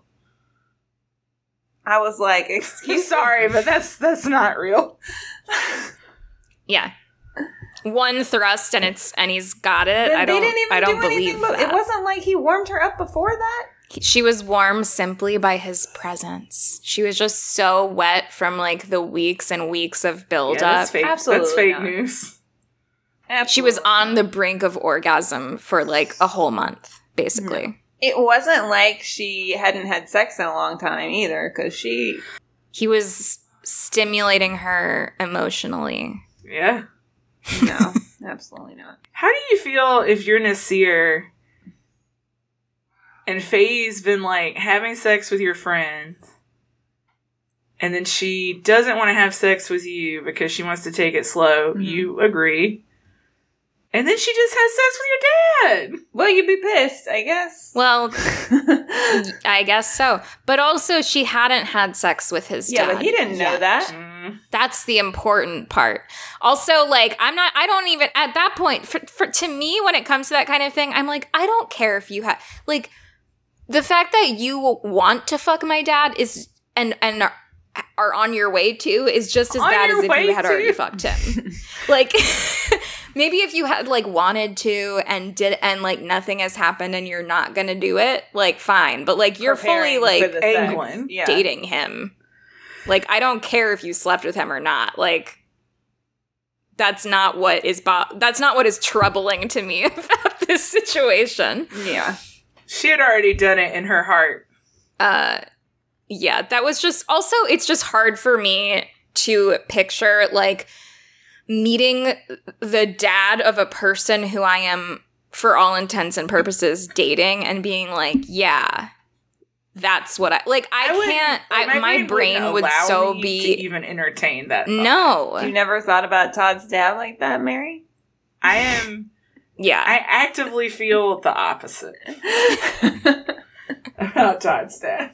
I was like, I'm excuse me. sorry, but that's that's not real. Yeah. One thrust and it's and he's got it. But I don't they didn't even I don't do anything, believe but that. it wasn't like he warmed her up before that. He- She was warm simply by his presence. She was just so wet from like the weeks and weeks of build Yeah, up. that's fake. Absolutely that's fake not. news. Absolutely. She was on the brink of orgasm for like a whole month, basically. It wasn't like she hadn't had sex in a long time either, because she. He was stimulating her emotionally. Yeah. No, absolutely not. How do you feel if you're Nasir and Faye's been like having sex with your friend and then she doesn't want to have sex with you because she wants to take it slow? Mm-hmm. You agree. And then she just has sex with your dad. Well, you'd be pissed, I guess. Well, I guess so. But also, she hadn't had sex with his yeah, dad. but he didn't know yet. that. Mm. That's the important part. Also, like, I'm not, I don't even, at that point, for, for to me, when it comes to that kind of thing, I'm like, I don't care if you have, like, the fact that you want to fuck my dad is, and, and are, are on your way to, is just as On bad your as if way you had to? already fucked him. Like, maybe if you had, like, wanted to and did, and, like, nothing has happened and you're not gonna do it, like, fine. But, like, you're Preparing fully, for like, the sex. England. Yeah. dating him. Like, I don't care if you slept with him or not. Like, that's not what is bo- that's not what is troubling to me about this situation. Yeah. She had already done it in her heart. Uh, yeah, that was just, also, it's just hard for me to picture, like, meeting the dad of a person who I am, for all intents and purposes, dating and being like, yeah, that's what I, like, I, I can't, like, I, my brain, brain would allow so me be, to even entertain that thought. no. You never thought about Todd's dad like that, Mary? I am, Yeah. I actively feel the opposite about Todd's dad.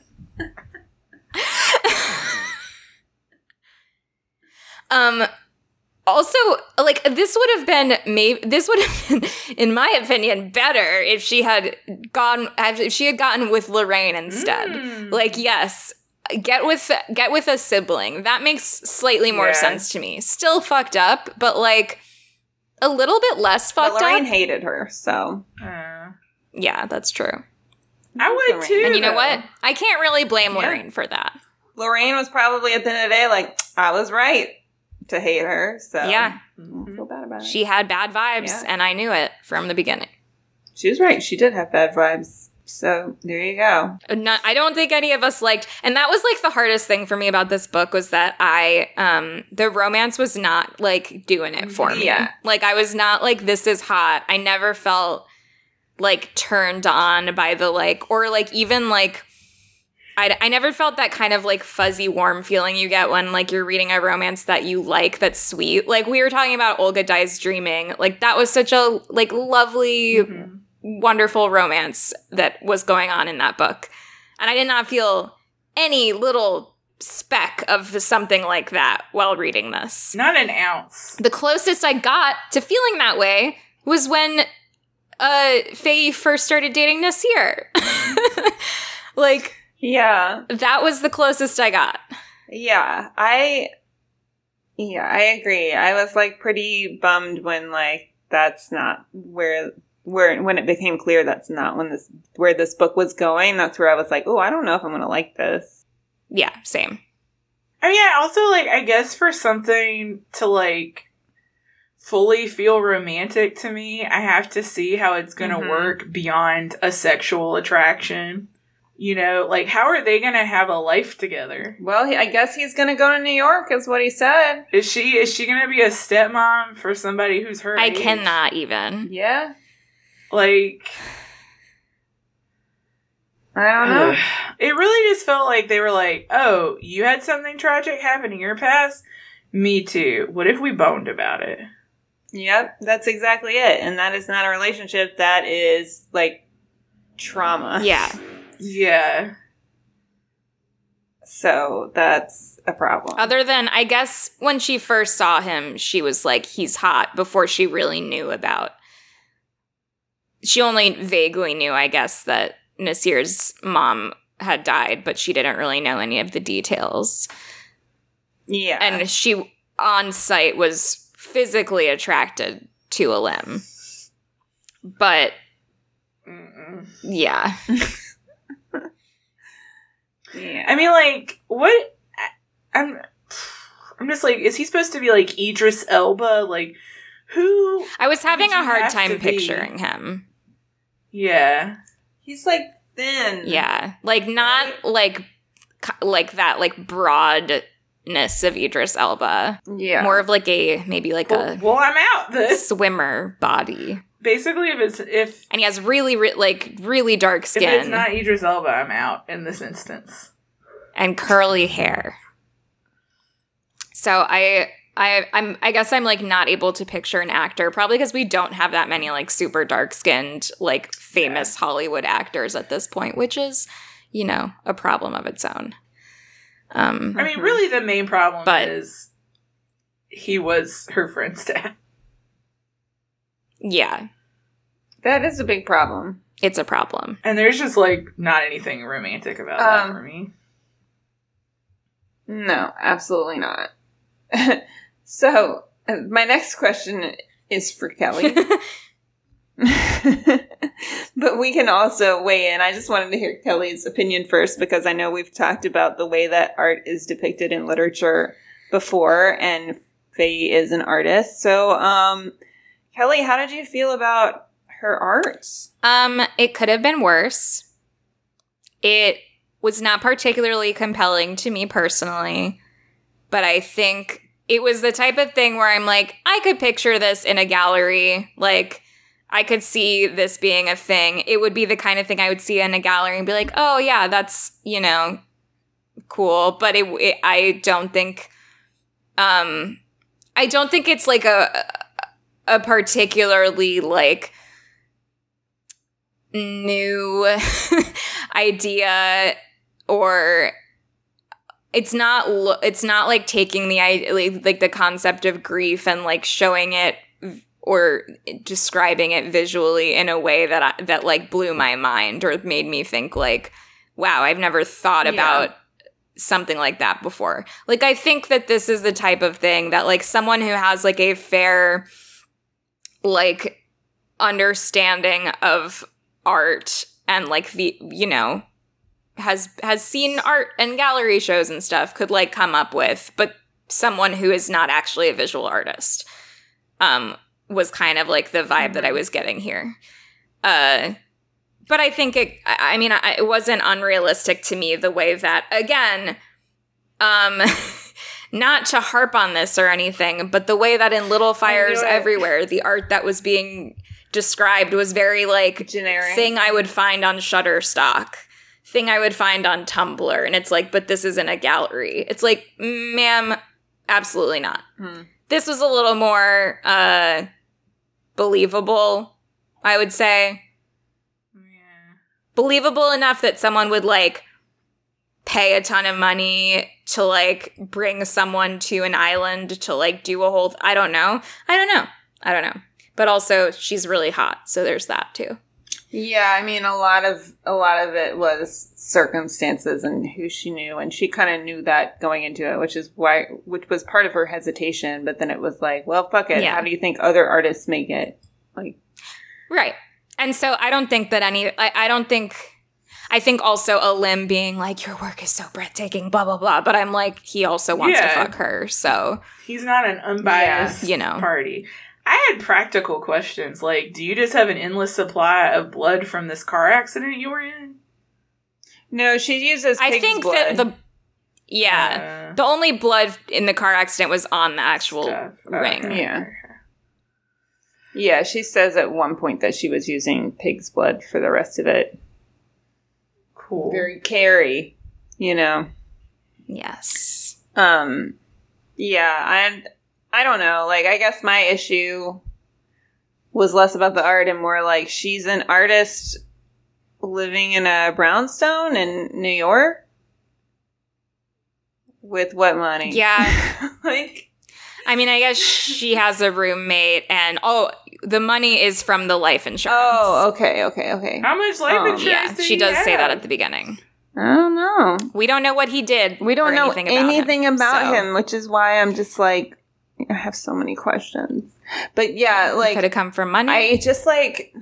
Um, also, like, this would have been, maybe, this would have been, in my opinion, better if she had gone, if she had gotten with Lorraine instead. Mm. Like, yes, get with, get with a sibling. That makes slightly more Yeah. sense to me. Still fucked up, but, like, a little bit less But fucked Lorraine up. hated her, so. Uh, Yeah, that's true. I would Lorraine. too. And you know though. what? I can't really blame Yeah. Lorraine for that. Lorraine was probably at the end of the day like, I was right to hate her, so. Yeah. I don't feel bad about it. She had bad vibes, Yeah. and I knew it from the beginning. She was right. She did have bad vibes. So there you go. Not, I don't think any of us liked, and that was like the hardest thing for me about this book was that I, um, the romance was not like doing it for me. Yeah. Like I was not like, this is hot. I never felt like turned on by the like, or like even like, I, I never felt that kind of like fuzzy warm feeling you get when like you're reading a romance that you like that's sweet. Like we were talking about Olga Dies Dreaming. Like that was such a like lovely, Mhm. wonderful romance that was going on in that book. And I did not feel any little speck of something like that while reading this. Not an ounce. The closest I got to feeling that way was when uh, Faye first started dating Nasir. Like, Yeah. that was the closest I got. Yeah. I, yeah, I agree. I was like pretty bummed when like that's not where, where, when it became clear that's not when this, where this book was going. That's where I was like, oh, I don't know if I'm going to like this. Yeah, same. I mean, I also, like, I guess for something to, like, fully feel romantic to me, I have to see how it's going to Mhm. work beyond a sexual attraction. You know, like, how are they going to have a life together? Well, he, I guess he's going to go to New York is what he said. Is she, is she going to be a stepmom for somebody who's her I age? cannot even. Yeah. Like, I don't know. it really just felt like they were like, oh, you had something tragic happen in your past? Me too. What if we boned about it? Yep, that's exactly it. And that is not a relationship. That is like trauma. Yeah. Yeah. So that's a problem. Other than, I guess, when she first saw him, she was like, he's hot, before she really knew about. She only vaguely knew, I guess, that Nasir's mom had died, but she didn't really know any of the details. Yeah. And she, on sight, was physically attracted to Alim. But, Mm-mm. yeah. yeah. I mean, like, what? I- I'm, I'm just like, is he supposed to be like Idris Elba? Like, who? I was having Would a you hard have to time be? picturing him. Yeah. He's like thin. Yeah. Like, not Right? like, like that, like, broadness of Idris Elba. Yeah. More of like a, maybe like Well, a well, I'm out. This swimmer body. basically, if it's if And he has really, re- like, really dark if skin it's not Idris Elba, I'm out in this instance. and curly hair. So I, I, I'm, I guess I'm like not able to picture an actor, probably because we don't have that many like super dark skinned, like famous Hollywood actors at this point, which is, you know, a problem of its own. Um, I mean, really, the main problem But- is he was her friend's dad. yeah, That is a big problem. it's a problem. And there's just, like, not anything romantic about that Um, for me. No, absolutely not. So, uh, my next question is for Kelly. But we can also weigh in. I just wanted to hear Kelly's opinion first because I know we've talked about the way that art is depicted in literature before, and Faye is an artist. So, um, Kelly, how did you feel about her art? Um, it could have been worse. It was not particularly compelling to me personally, but I think it was the type of thing where I'm like, I could picture this in a gallery. Like, I could see this being a thing. It would be the kind of thing I would see in a gallery and be like, oh, yeah, that's, you know, cool. But it, it I don't think, um, I don't think it's like a, a particularly like new idea, or it's not lo- it's not like taking the idea, like, like the concept of grief and like showing it or describing it visually in a way that I, that like blew my mind or made me think like, wow, I've never thought Yeah. about something like that before. Like, I think that this is the type of thing that like someone who has like a fair like understanding of art and like the, you know, has has seen art and gallery shows and stuff could like come up with, but someone who is not actually a visual artist um was kind of like the vibe that I was getting here. Uh but I think it I I mean I, it wasn't unrealistic to me the way that, again, um not to harp on this or anything, but the way that in Little Fires it. Everywhere, the art that was being described was very like Generic. thing I would find on Shutterstock, thing I would find on Tumblr, and it's like, but this isn't a gallery. It's like, ma'am, absolutely not. Hmm. This was a little more uh, believable, I would say. Yeah. Believable enough that someone would like pay a ton of money to like bring someone to an island to like do a whole th- I don't know. I don't know. I don't know. But also she's really hot, so there's that too. Yeah, I mean, a lot of a lot of it was circumstances and who she knew, and she kind of knew that going into it, which is why, which was part of her hesitation. But then it was like, well, fuck it. Yeah. How do you think other artists make it? Like, Right. And so I don't think that any, I, I don't think, I think also Alim being like, your work is so breathtaking, blah, blah, blah. But I'm like, he also wants Yeah. to fuck her. So, He's not an unbiased Yeah, you know. party. I had practical questions. Like, do you just have an endless supply of blood from this car accident you were in? no, she uses. I pig's think blood. that the, yeah, Uh, the only blood in the car accident was on the actual stuff. ring. Okay. Yeah. Yeah, she says at one point that she was using pig's blood for the rest of it. Cool. Very Carrie, you know. Yes. Um, yeah, and I don't know. Like, I guess my issue was less about the art and more like she's an artist living in a brownstone in New York with what money? Yeah. like, I mean, I guess she has a roommate, and oh, the money is from the life insurance. oh, okay, okay, okay. How much life Um, insurance yeah, did she he does say that have? at the beginning. I don't know. We don't know what he did. We don't or know anything about anything him, about so him, which is why I'm just like, I have so many questions. But yeah, like, could have come from money. I just like,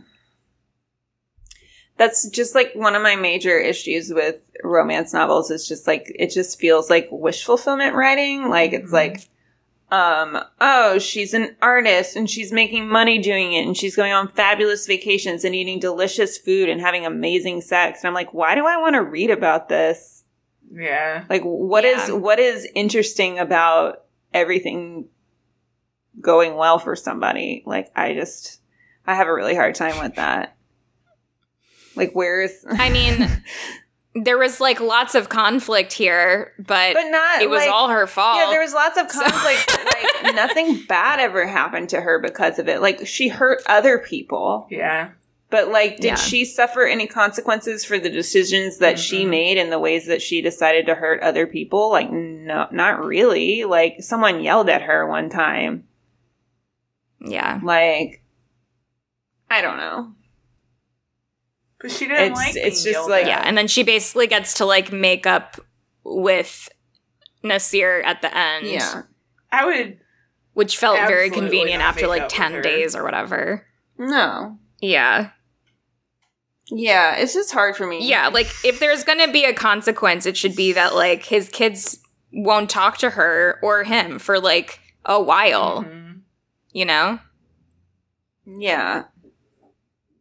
that's just like one of my major issues with romance novels is just like, it just feels like wish fulfillment writing. Like, it's Mhm. like, um, oh, she's an artist and she's making money doing it and she's going on fabulous vacations and eating delicious food and having amazing sex. And I'm like, why do I want to read about this? Yeah. Like, what is Yeah. what is interesting about everything going well for somebody? Like, I just, I have a really hard time with that. Like, where's... I mean, there was like lots of conflict here, but, but not, it was like- all her fault. Yeah, there was lots of So- conflict, but, like, nothing bad ever happened to her because of it. Like, she hurt other people. Yeah. But, like, did Yeah. she suffer any consequences for the decisions that she Mm-mm. made and the ways that she decided to hurt other people? Like, no, not really. Like, someone yelled at her one time. Yeah. Like, I don't know. But she didn't It's- like it's being just yelled like- at. Yeah. And then she basically gets to like make up with Nasir at the end. Yeah. I would... Which felt very Absolutely convenient not after make like up with ten her. days or whatever. No. Yeah. Yeah, it's just hard for me. Yeah. Like if there's going to be a consequence, it should be that like his kids won't talk to her or him for like a while, Mhm. you know? Yeah.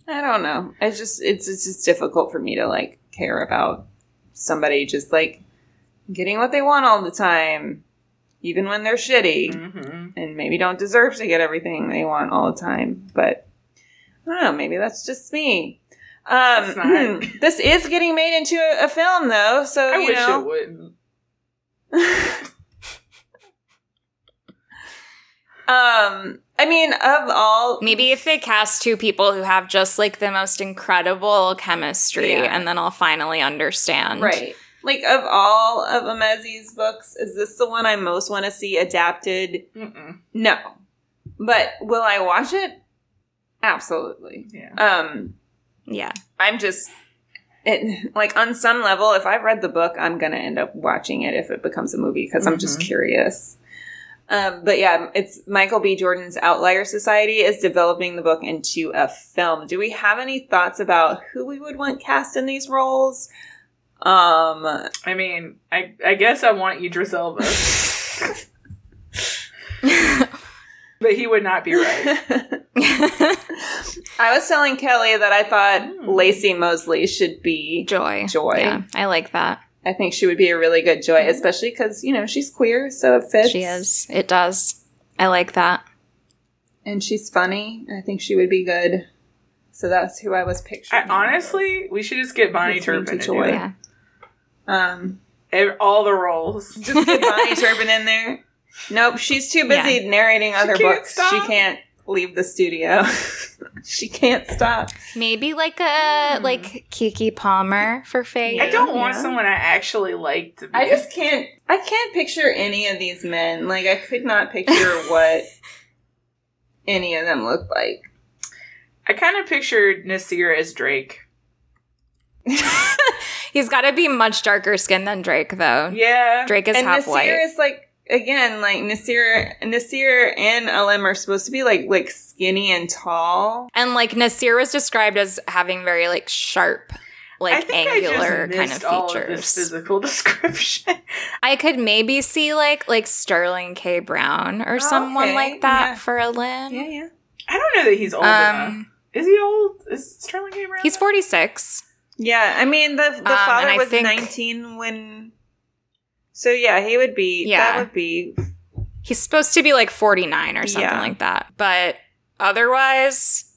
I don't know. It's just it's it's just difficult for me to like care about somebody just like getting what they want all the time, even when they're shitty, Mm-hmm. and maybe don't deserve to get everything they want all the time. But I don't know. Maybe that's just me. Um, It's not. this is getting made into a, a film, though. So I you wish know. it wouldn't. um, I mean, of all, Maybe if they cast two people who have just like the most incredible chemistry, Yeah. and then I'll finally understand. right? Like of all of Amezi's books, is this the one I most want to see adapted? Mm-mm. No, but will I watch it? Absolutely. Yeah. Um, Yeah. I'm just it like on some level, if I've read the book, I'm gonna end up watching it if it becomes a movie because I'm just Mhm. curious. Um, but yeah, it's Michael B. Jordan's Outlier Society is developing the book into a film. Do we have any thoughts about who we would want cast in these roles? Um, I mean, I I guess I want Idris Elba, but he would not be right. I was telling Kelly that I thought Hmm. Lacey Mosley should be Joy. Joy. Yeah, I like that. I think she would be a really good Joy, especially because, you know, she's queer, so it fits. She is. It does. I like that. And she's funny. I think she would be good. So that's who I was I, picturing. honestly, we should just get Bonnie Listening Turpin to to do Joy. it. Yeah. Um, Ev- All the roles. just get Bonnie Turpin in there. Nope, she's too busy narrating other can't books. stop. She can't leave the studio. She can't stop. Maybe like a like Kiki Palmer for Faye. I don't want Yeah. someone I actually like to be. I just can't. I can't picture any of these men. Like I could not picture what any of them look like. I kind of pictured Nasir as Drake. He's got to be much darker skinned than Drake, though. Yeah. Drake is and half Nasir white. is like again like Nasir. Nasir and Alim are supposed to be like like skinny and tall. And like Nasir was described as having very like sharp, I like think angular I just kind missed of all of this features. physical description. I could maybe see like like Sterling K. Brown or Oh, someone okay. like that Yeah. for a Lynn. Yeah, yeah. I don't know that he's old enough. Um, Is he old? Is Sterling K. Brown? he's forty-six. Yeah, I mean the the Um, father and I was think- nineteen when. So yeah, he would be. Yeah. That would be. He's supposed to be like forty-nine or something Yeah. like that. But otherwise,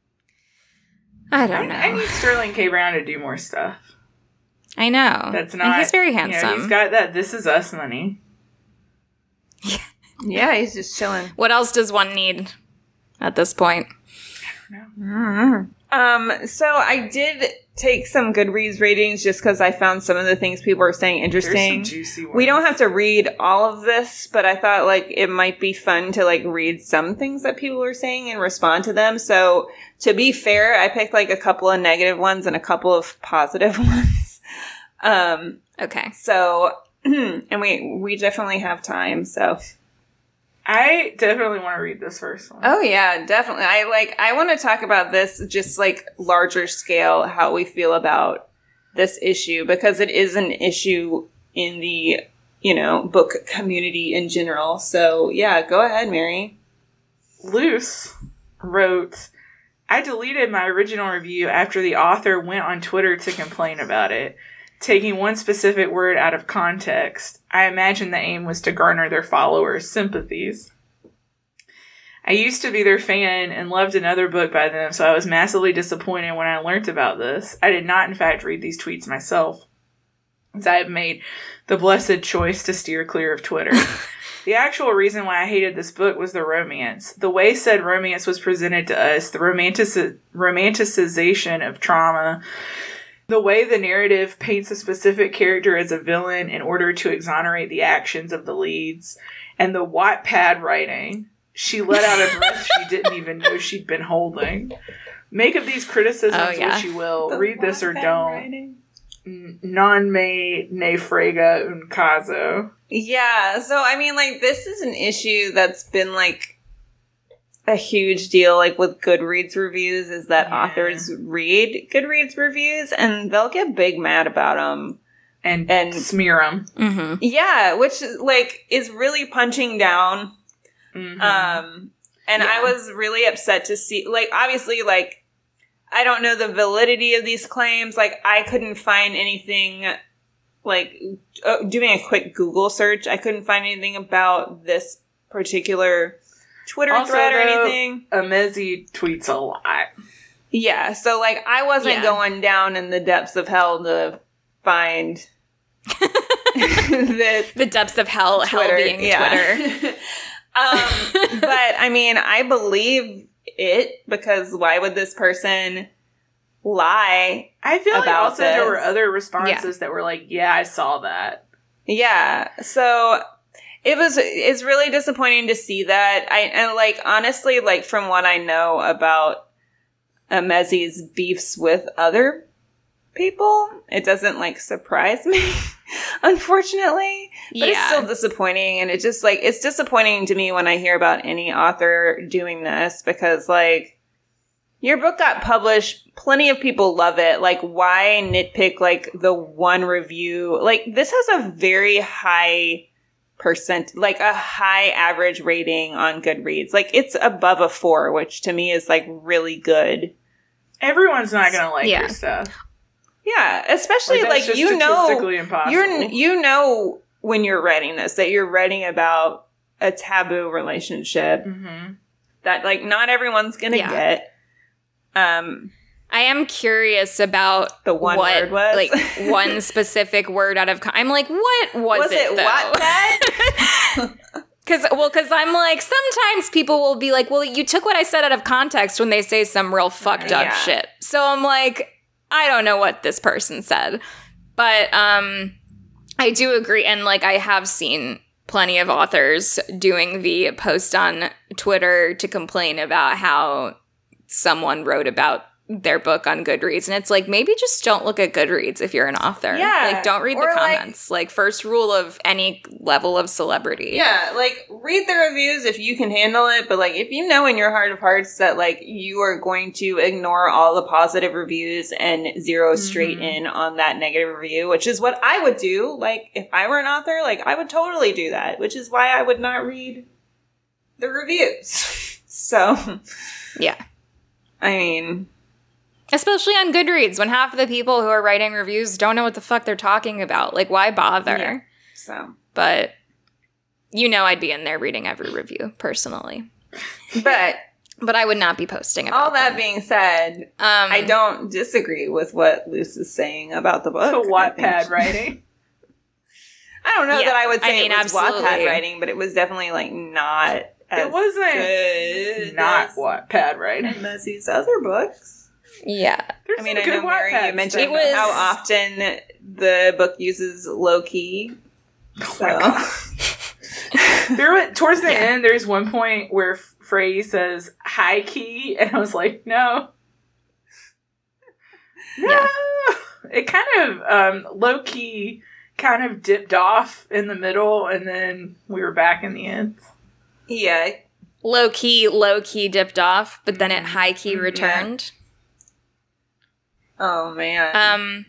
I don't know. I, I need Sterling K. Brown to do more stuff. I know. That's not. And he's very you know, handsome. he's got that This Is Us money. Yeah, he's just chilling. What else does one need at this point? Um, so I did take some Goodreads ratings just because I found some of the things people were saying There's interesting. some juicy ones. We don't have to read all of this, but I thought like it might be fun to like read some things that people were saying and respond to them. So to be fair, I picked like a couple of negative ones and a couple of positive ones. Um, Okay. so and we we definitely have time. So I definitely want to read this first one. oh yeah, definitely. I like I want to talk about this just like larger scale, how we feel about this issue, because it is an issue in the, you know, book community in general. So yeah, go ahead, Mary. Luce wrote, I deleted my original review after the author went on Twitter to complain about it, taking one specific word out of context. I imagine the aim was to garner their followers' sympathies. I used to be their fan and loved another book by them, so I was massively disappointed when I learnt about this. I did not, in fact, read these tweets myself, as I have made the blessed choice to steer clear of Twitter. The actual reason why I hated this book was the romance. The way said romance was presented to us, the romantic- romanticization of trauma, the way the narrative paints a specific character as a villain in order to exonerate the actions of the leads, and the Wattpad writing. She let out a breath she didn't even know she'd been holding. Make of these criticisms Oh, yeah. what you will. The Read this or Wattpad don't. writing. N- Non me ne frega un caso. Yeah, so I mean, like, this is an issue that's been like a huge deal, like with Goodreads reviews, is that Yeah. authors read Goodreads reviews and they'll get big mad about them. And, And- smear them. Mm-hmm. Yeah, which like is really punching down. Mm-hmm. Um, and I Yeah. was really upset to see, like, obviously, like, I don't know the validity of these claims. Like, I couldn't find anything, like, uh, doing a quick Google search, I couldn't find anything about this particular Twitter also, thread or though, anything. Amezi tweets a lot. Yeah, so, like, I wasn't Yeah. going down in the depths of hell to find this The depths of hell, Twitter. hell being yeah. Twitter. um, but, I mean, I believe it, because why would this person lie? I feel like About also there this. were other responses that were like, yeah, I saw that. Yeah, so it was, it's really disappointing to see that. I, and, like, honestly, like, from what I know about Amezi's beefs with other people, it doesn't, like, surprise me, unfortunately. But it's Yeah. still disappointing, and it just, like, it's disappointing to me when I hear about any author doing this, because, like, your book got published, plenty of people love it. Like, why nitpick, like, the one review? Like, this has a very high percent, like, a high average rating on Goodreads. Like, it's above a four, which to me is, like, really good. Everyone's not going to like Yeah. your stuff. Yeah, especially, Like, like, that's just you know, statistically impossible. you're, you know when you're writing this, that you're writing about a taboo relationship Mm-hmm. that, like, not everyone's gonna Yeah. get. Um, I am curious about The one what, word was? like one specific word out of. Con- I'm like, what was, was it though? Wattpad? Because well, because I'm like, sometimes people will be like, well, you took what I said out of context when they say some real fucked up Yeah. shit. So I'm like, I don't know what this person said, but um, I do agree, and like I have seen plenty of authors doing the post on Twitter to complain about how someone wrote about their book on Goodreads, and it's like, maybe just don't look at Goodreads if you're an author. Yeah. Like, don't read the Or, like- comments. Like, first rule of any level of celebrity. Yeah, like, read the reviews if you can handle it, but, like, if you know in your heart of hearts that, like, you are going to ignore all the positive reviews and zero straight in on that negative review, which is what I would do, like, if I were an author, like, I would totally do that, which is why I would not read the reviews. So, Yeah. I mean, Especially on Goodreads, when half of the people who are writing reviews don't know what the fuck they're talking about. Like, why bother? Yeah. so. But you know I'd be in there reading every review, personally. But But I would not be posting about all that them. being said, Um, I don't disagree with what Luce is saying about the book. To I think Wattpad she- writing. I don't know Yeah, that I would I say mean, it was absolutely. Wattpad writing, but it was definitely, like, not as It wasn't good not as Wattpad writing. Mezzi's other books. Yeah. There's I mean, some I good know, Mary, Wattpad you mentioned It was- how often the book uses low-key. So. There was, towards the end, there's one point where Frey says high key, and I was like, no. No! Yeah. It kind of, um, low key, kind of dipped off in the middle, and then we were back in the end. Yeah. Low key, low key dipped off, but then it high key Yeah. returned. Oh, man. Um,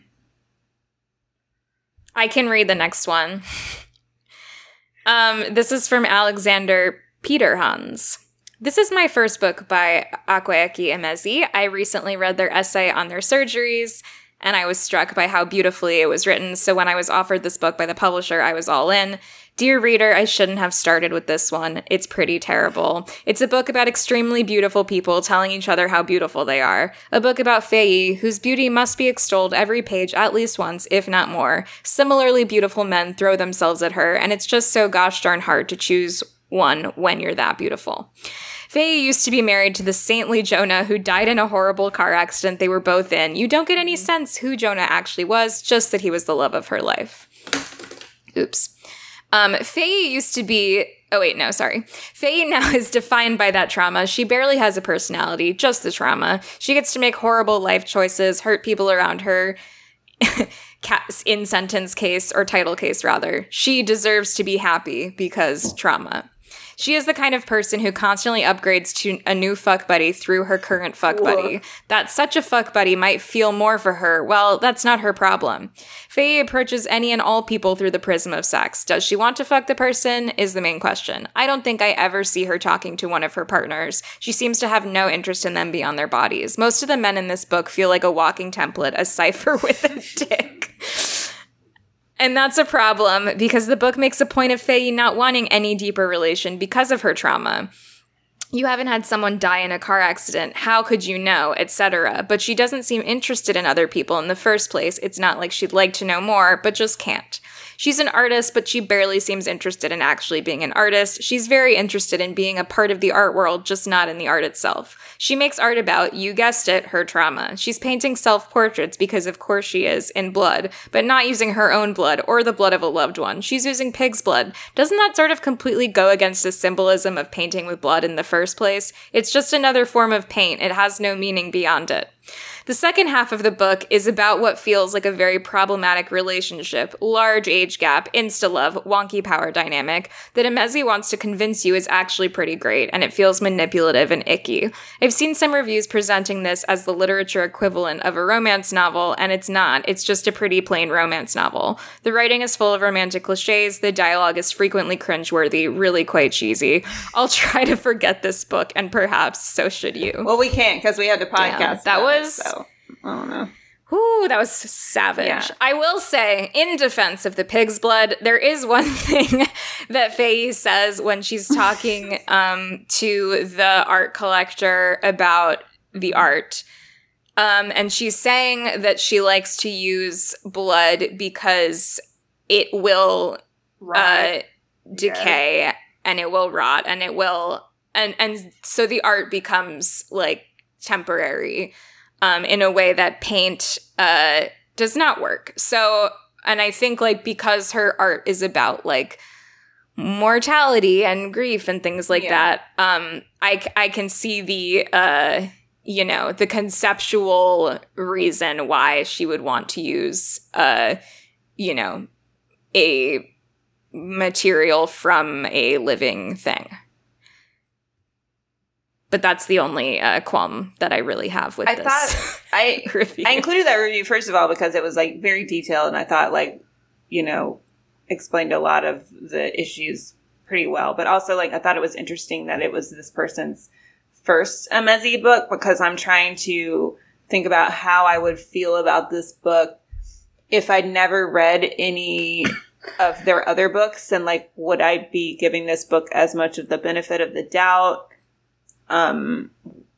I can read the next one. Um, this is from Alexander Peterhans. This is my first book by Akwaeke Emezi. I recently read their essay on their surgeries, and I was struck by how beautifully it was written. So when I was offered this book by the publisher, I was all in. Dear reader, I shouldn't have started with this one. It's pretty terrible. It's a book about extremely beautiful people telling each other how beautiful they are. A book about Faye, whose beauty must be extolled every page at least once, if not more. Similarly beautiful men throw themselves at her, and it's just so gosh darn hard to choose one when you're that beautiful. Faye used to be married to the saintly Jonah, who died in a horrible car accident they were both in. You don't get any sense who Jonah actually was, just that he was the love of her life. Oops. Um, Faye used to be... Oh, wait, no, sorry. Faye now is defined by that trauma. She barely has a personality, just the trauma. She gets to make horrible life choices, hurt people around her. In sentence case, or title case, rather. She deserves to be happy because trauma. She is the kind of person who constantly upgrades to a new fuck buddy through her current fuck buddy. That such a fuck buddy might feel more for her, well, that's not her problem. Faye approaches any and all people through the prism of sex. Does she want to fuck the person is the main question. I don't think I ever see her talking to one of her partners. She seems to have no interest in them beyond their bodies. Most of the men in this book feel like a walking template, a cipher with a dick. And that's a problem because the book makes a point of Faye not wanting any deeper relation because of her trauma. You haven't had someone die in a car accident. How could you know, et cetera. But she doesn't seem interested in other people in the first place. It's not like she'd like to know more, but just can't. She's an artist, but she barely seems interested in actually being an artist. She's very interested in being a part of the art world, just not in the art itself. She makes art about, you guessed it, her trauma. She's painting self-portraits because of course she is, in blood, but not using her own blood or the blood of a loved one. She's using pig's blood. Doesn't that sort of completely go against the symbolism of painting with blood in the first place? It's just another form of paint. It has no meaning beyond it. The second half of the book is about what feels like a very problematic relationship, large age gap, insta-love, wonky power dynamic that Emezi wants to convince you is actually pretty great, and it feels manipulative and icky. I've seen some reviews presenting this as the literature equivalent of a romance novel, and it's not. It's just a pretty plain romance novel. The writing is full of romantic cliches, the dialogue is frequently cringeworthy, really quite cheesy. I'll try to forget this book, and perhaps so should you. Well, we can't because we had to podcast. Damn, that was... It, so. I don't know. Ooh, that was savage. Yeah. I will say, in defense of the pig's blood, there is one thing that Faye says when she's talking um, to the art collector about the art. Um, and she's saying that she likes to use blood because it will uh, decay yeah. and it will rot and it will... And, and so the art becomes, like, temporary. Um, in a way that paint uh, does not work. So, and I think, like, because her art is about, like, mortality and grief and things like yeah. that, um, I, I can see the, uh, you know, the conceptual reason why she would want to use, uh, you know, a material from a living thing. But that's the only uh, qualm that I really have with I this thought I review. I included that review, first of all, because it was, like, very detailed, and I thought, like, you know, explained a lot of the issues pretty well. But also, like, I thought it was interesting that it was this person's first Emezi book, because I'm trying to think about how I would feel about this book if I'd never read any of their other books, and, like, would I be giving this book as much of the benefit of the doubt? Um,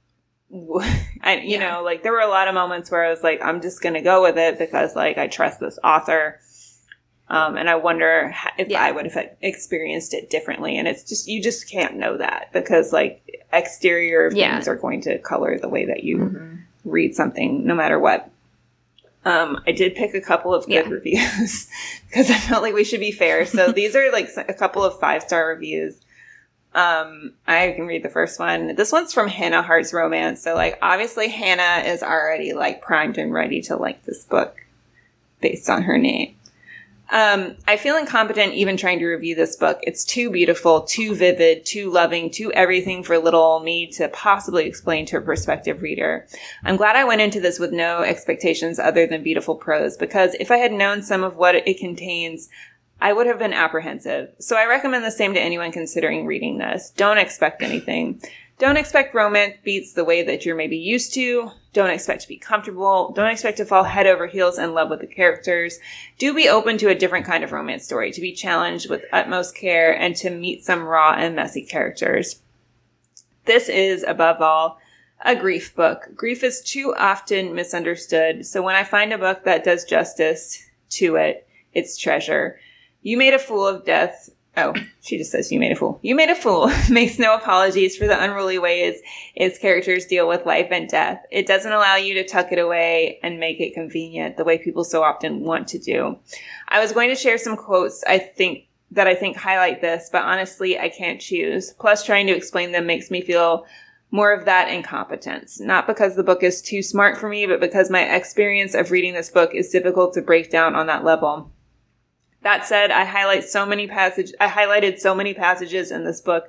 I, you yeah. know, like, there were a lot of moments where I was like, I'm just going to go with it because, like, I trust this author. Um, and I wonder if yeah. I would have experienced it differently. And it's just, you just can't know that because, like, exterior yeah. things are going to color the way that you mm-hmm. read something, no matter what. Um, I did pick a couple of good yeah. reviews because I felt like we should be fair. So these are, like, a couple of five-star reviews. Um, I can read the first one. This one's from Hannah Hearts Romance. So, like, obviously Hannah is already, like, primed and ready to like this book based on her name. Um, I feel incompetent even trying to review this book. It's too beautiful, too vivid, too loving, too everything for little old me to possibly explain to a prospective reader. I'm glad I went into this with no expectations other than beautiful prose, because if I had known some of what it contains, I would have been apprehensive. So I recommend the same to anyone considering reading this. Don't expect anything. Don't expect romance beats the way that you're maybe used to. Don't expect to be comfortable. Don't expect to fall head over heels in love with the characters. Do be open to a different kind of romance story, to be challenged with utmost care, and to meet some raw and messy characters. This is, above all, a grief book. Grief is too often misunderstood, so when I find a book that does justice to it, it's treasure. You made a fool of death. Oh, she just says you made a fool. You made a fool. Makes no apologies for the unruly ways its characters deal with life and death. It doesn't allow you to tuck it away and make it convenient the way people so often want to do. I was going to share some quotes I think that I think highlight this, but honestly, I can't choose. Plus, trying to explain them makes me feel more of that incompetence. Not because the book is too smart for me, but because my experience of reading this book is difficult to break down on that level. That said, I highlight so many passage. I highlighted so many passages in this book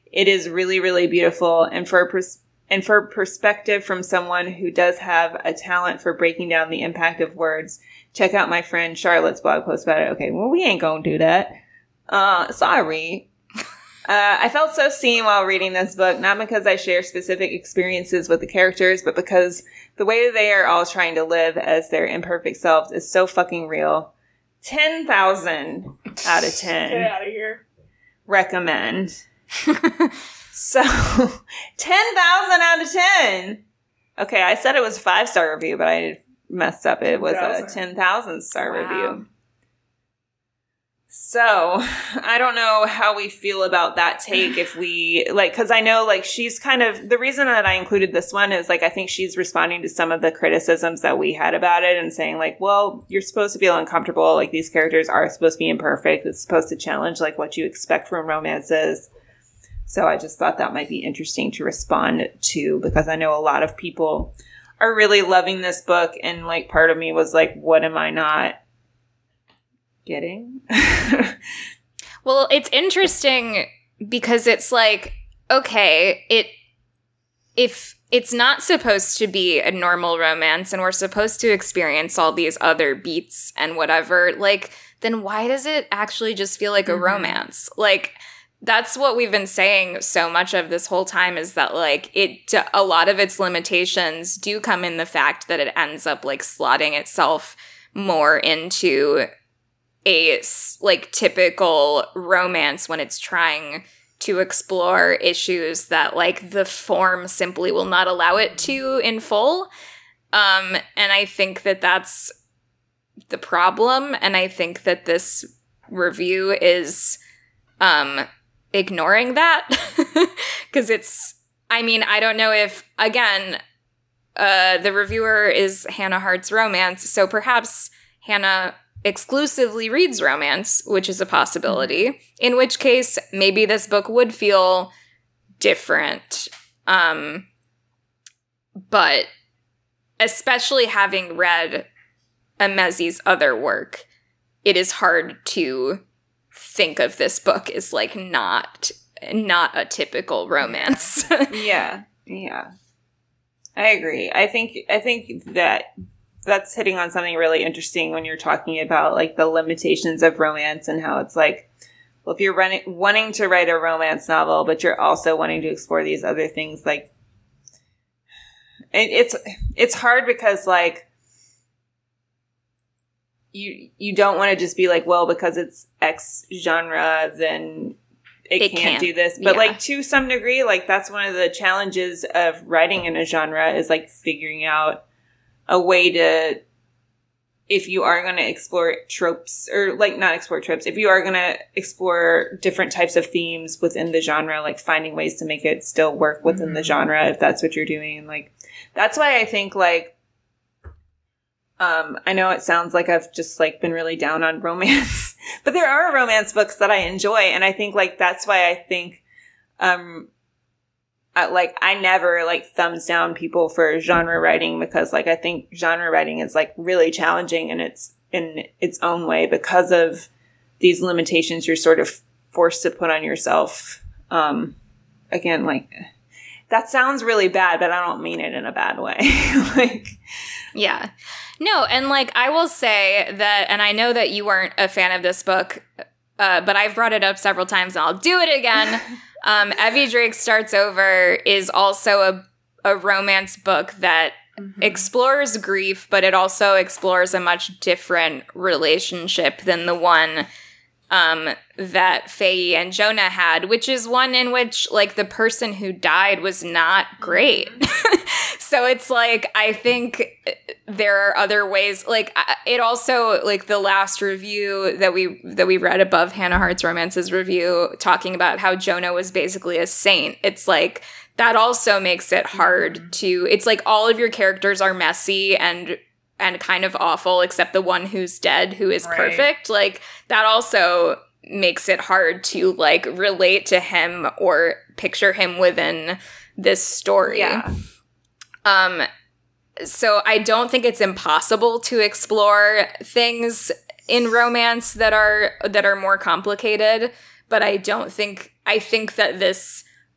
It is really, really beautiful. And for pers- and for perspective from someone who does have a talent for breaking down the impact of words, check out my friend Charlotte's blog post about it. Okay, well, we ain't gonna do that. Uh, sorry. Uh, I felt so seen while reading this book, not because I share specific experiences with the characters, but because the way they are all trying to live as their imperfect selves is so fucking real. ten thousand out of ten. Get out of here. Recommend. So, ten thousand out of ten. Okay, I said it was a five-star review, but I messed up. It was a ten thousand star Wow. review. So, I don't know how we feel about that take if we, like, because I know, like, she's kind of, the reason that I included this one is, like, I think she's responding to some of the criticisms that we had about it and saying, like, well, you're supposed to feel uncomfortable. Like, these characters are supposed to be imperfect. It's supposed to challenge, like, what you expect from romances. So I just thought that might be interesting to respond to because I know a lot of people are really loving this book. And, like, part of me was like, what am I not getting? Well, it's interesting because it's like, okay, it if it's not supposed to be a normal romance and we're supposed to experience all these other beats and whatever, like, then why does it actually just feel like a mm-hmm. romance? Like, that's what we've been saying so much of this whole time is that, like, it, a lot of its limitations do come in the fact that it ends up, like, slotting itself more into a, like, typical romance when it's trying to explore issues that, like, the form simply will not allow it to in full. Um, and I think that that's the problem. And I think that this review is um, ignoring that. Because it's, I mean, I don't know if, again, uh, the reviewer is Hannah Hart's Romance. So perhaps Hannah exclusively reads romance, which is a possibility, in which case maybe this book would feel different. Um, but especially having read Amezi's other work, it is hard to think of this book as, like, not not a typical romance. yeah, yeah. I agree. I think I think that that's hitting on something really interesting when you're talking about, like, the limitations of romance and how it's like, well, if you're running, wanting to write a romance novel, but you're also wanting to explore these other things, like, it, it's it's hard because, like, you you don't want to just be like, well, because it's X genre, then it, it can't, can't do this. But, yeah. like, to some degree, like, that's one of the challenges of writing in a genre is, like, figuring out a way to, if you are going to explore tropes, or, like, not explore tropes, if you are going to explore different types of themes within the genre, like, finding ways to make it still work within mm-hmm. the genre, if that's what you're doing. Like, that's why I think, like, um, I know it sounds like I've just, like, been really down on romance, but there are romance books that I enjoy, and I think, like, that's why I think, um, I, like, I never, like, thumbs down people for genre writing because, like, I think genre writing is, like, really challenging in its in its own way because of these limitations you're sort of forced to put on yourself. Um, again, like, that sounds really bad, but I don't mean it in a bad way. Like, yeah. No, and, like, I will say that, and I know that you weren't a fan of this book, uh, but I've brought it up several times, and I'll do it again. Um, Evie Drake Starts Over is also a, a romance book that mm-hmm. explores grief, but it also explores a much different relationship than the one um, that Faye and Jonah had, which is one in which, like, the person who died was not great. So it's like, I think there are other ways, like, it also, like, the last review that we that we read above Hannah Hart's Romances review, talking about how Jonah was basically a saint. It's like, that also makes it hard to, it's like all of your characters are messy and and kind of awful, except the one who's dead, who is right. perfect. Like, that also makes it hard to, like, relate to him or picture him within this story. Yeah. Um, so I don't think it's impossible to explore things in romance that are that are more complicated, but I don't think I think that this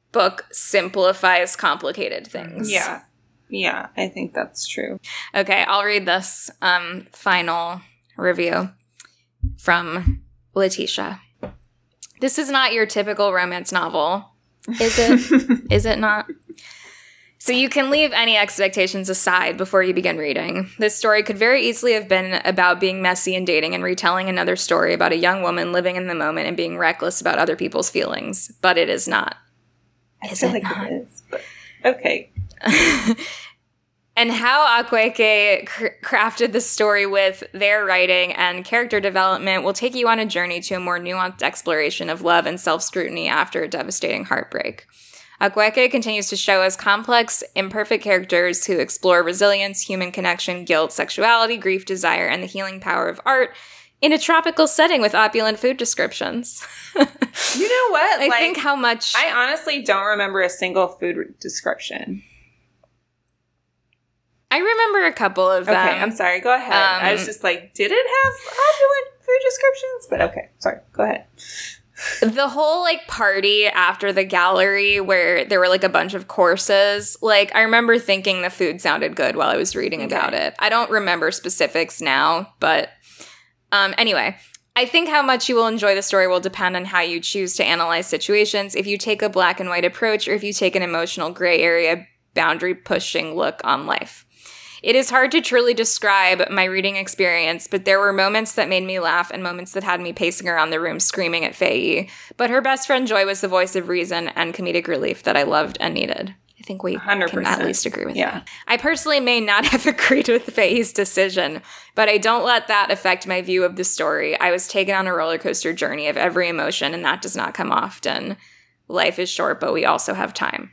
book simplifies complicated things. Yeah. Yeah, I think that's true. Okay, I'll read this um, final review from Letitia. This is not your typical romance novel. Is it? Is it not? So you can leave any expectations aside before you begin reading. This story could very easily have been about being messy and dating and retelling another story about a young woman living in the moment and being reckless about other people's feelings. But it is not. I Is feel it like not? it is. But okay. And how Akwaeke cr- crafted the story with their writing and character development will take you on a journey to a more nuanced exploration of love and self-scrutiny after a devastating heartbreak. Akwaeke continues to show us complex, imperfect characters who explore resilience, human connection, guilt, sexuality, grief, desire, and the healing power of art in a tropical setting with opulent food descriptions. You know what? I Like, think how much... I honestly don't remember a single food description. I remember a couple of them. Okay, I'm sorry. Go ahead. I was Um, just like, did it have opulent food descriptions? But okay, sorry. Go ahead. The whole, like, party after the gallery where there were, like, a bunch of courses, like, I remember thinking the food sounded good while I was reading Okay. about it. I don't remember specifics now, but um, anyway, I think how much you will enjoy the story will depend on how you choose to analyze situations, if you take a black and white approach or if you take an emotional gray area, boundary-pushing look on life. It is hard to truly describe my reading experience, but there were moments that made me laugh and moments that had me pacing around the room screaming at Faye. But her best friend Joy was the voice of reason and comedic relief that I loved and needed. I think we one hundred can percent. at least agree with Yeah. that. I personally may not have agreed with Faye's decision, but I don't let that affect my view of the story. I was taken on a roller coaster journey of every emotion, and that does not come often. Life is short, but we also have time.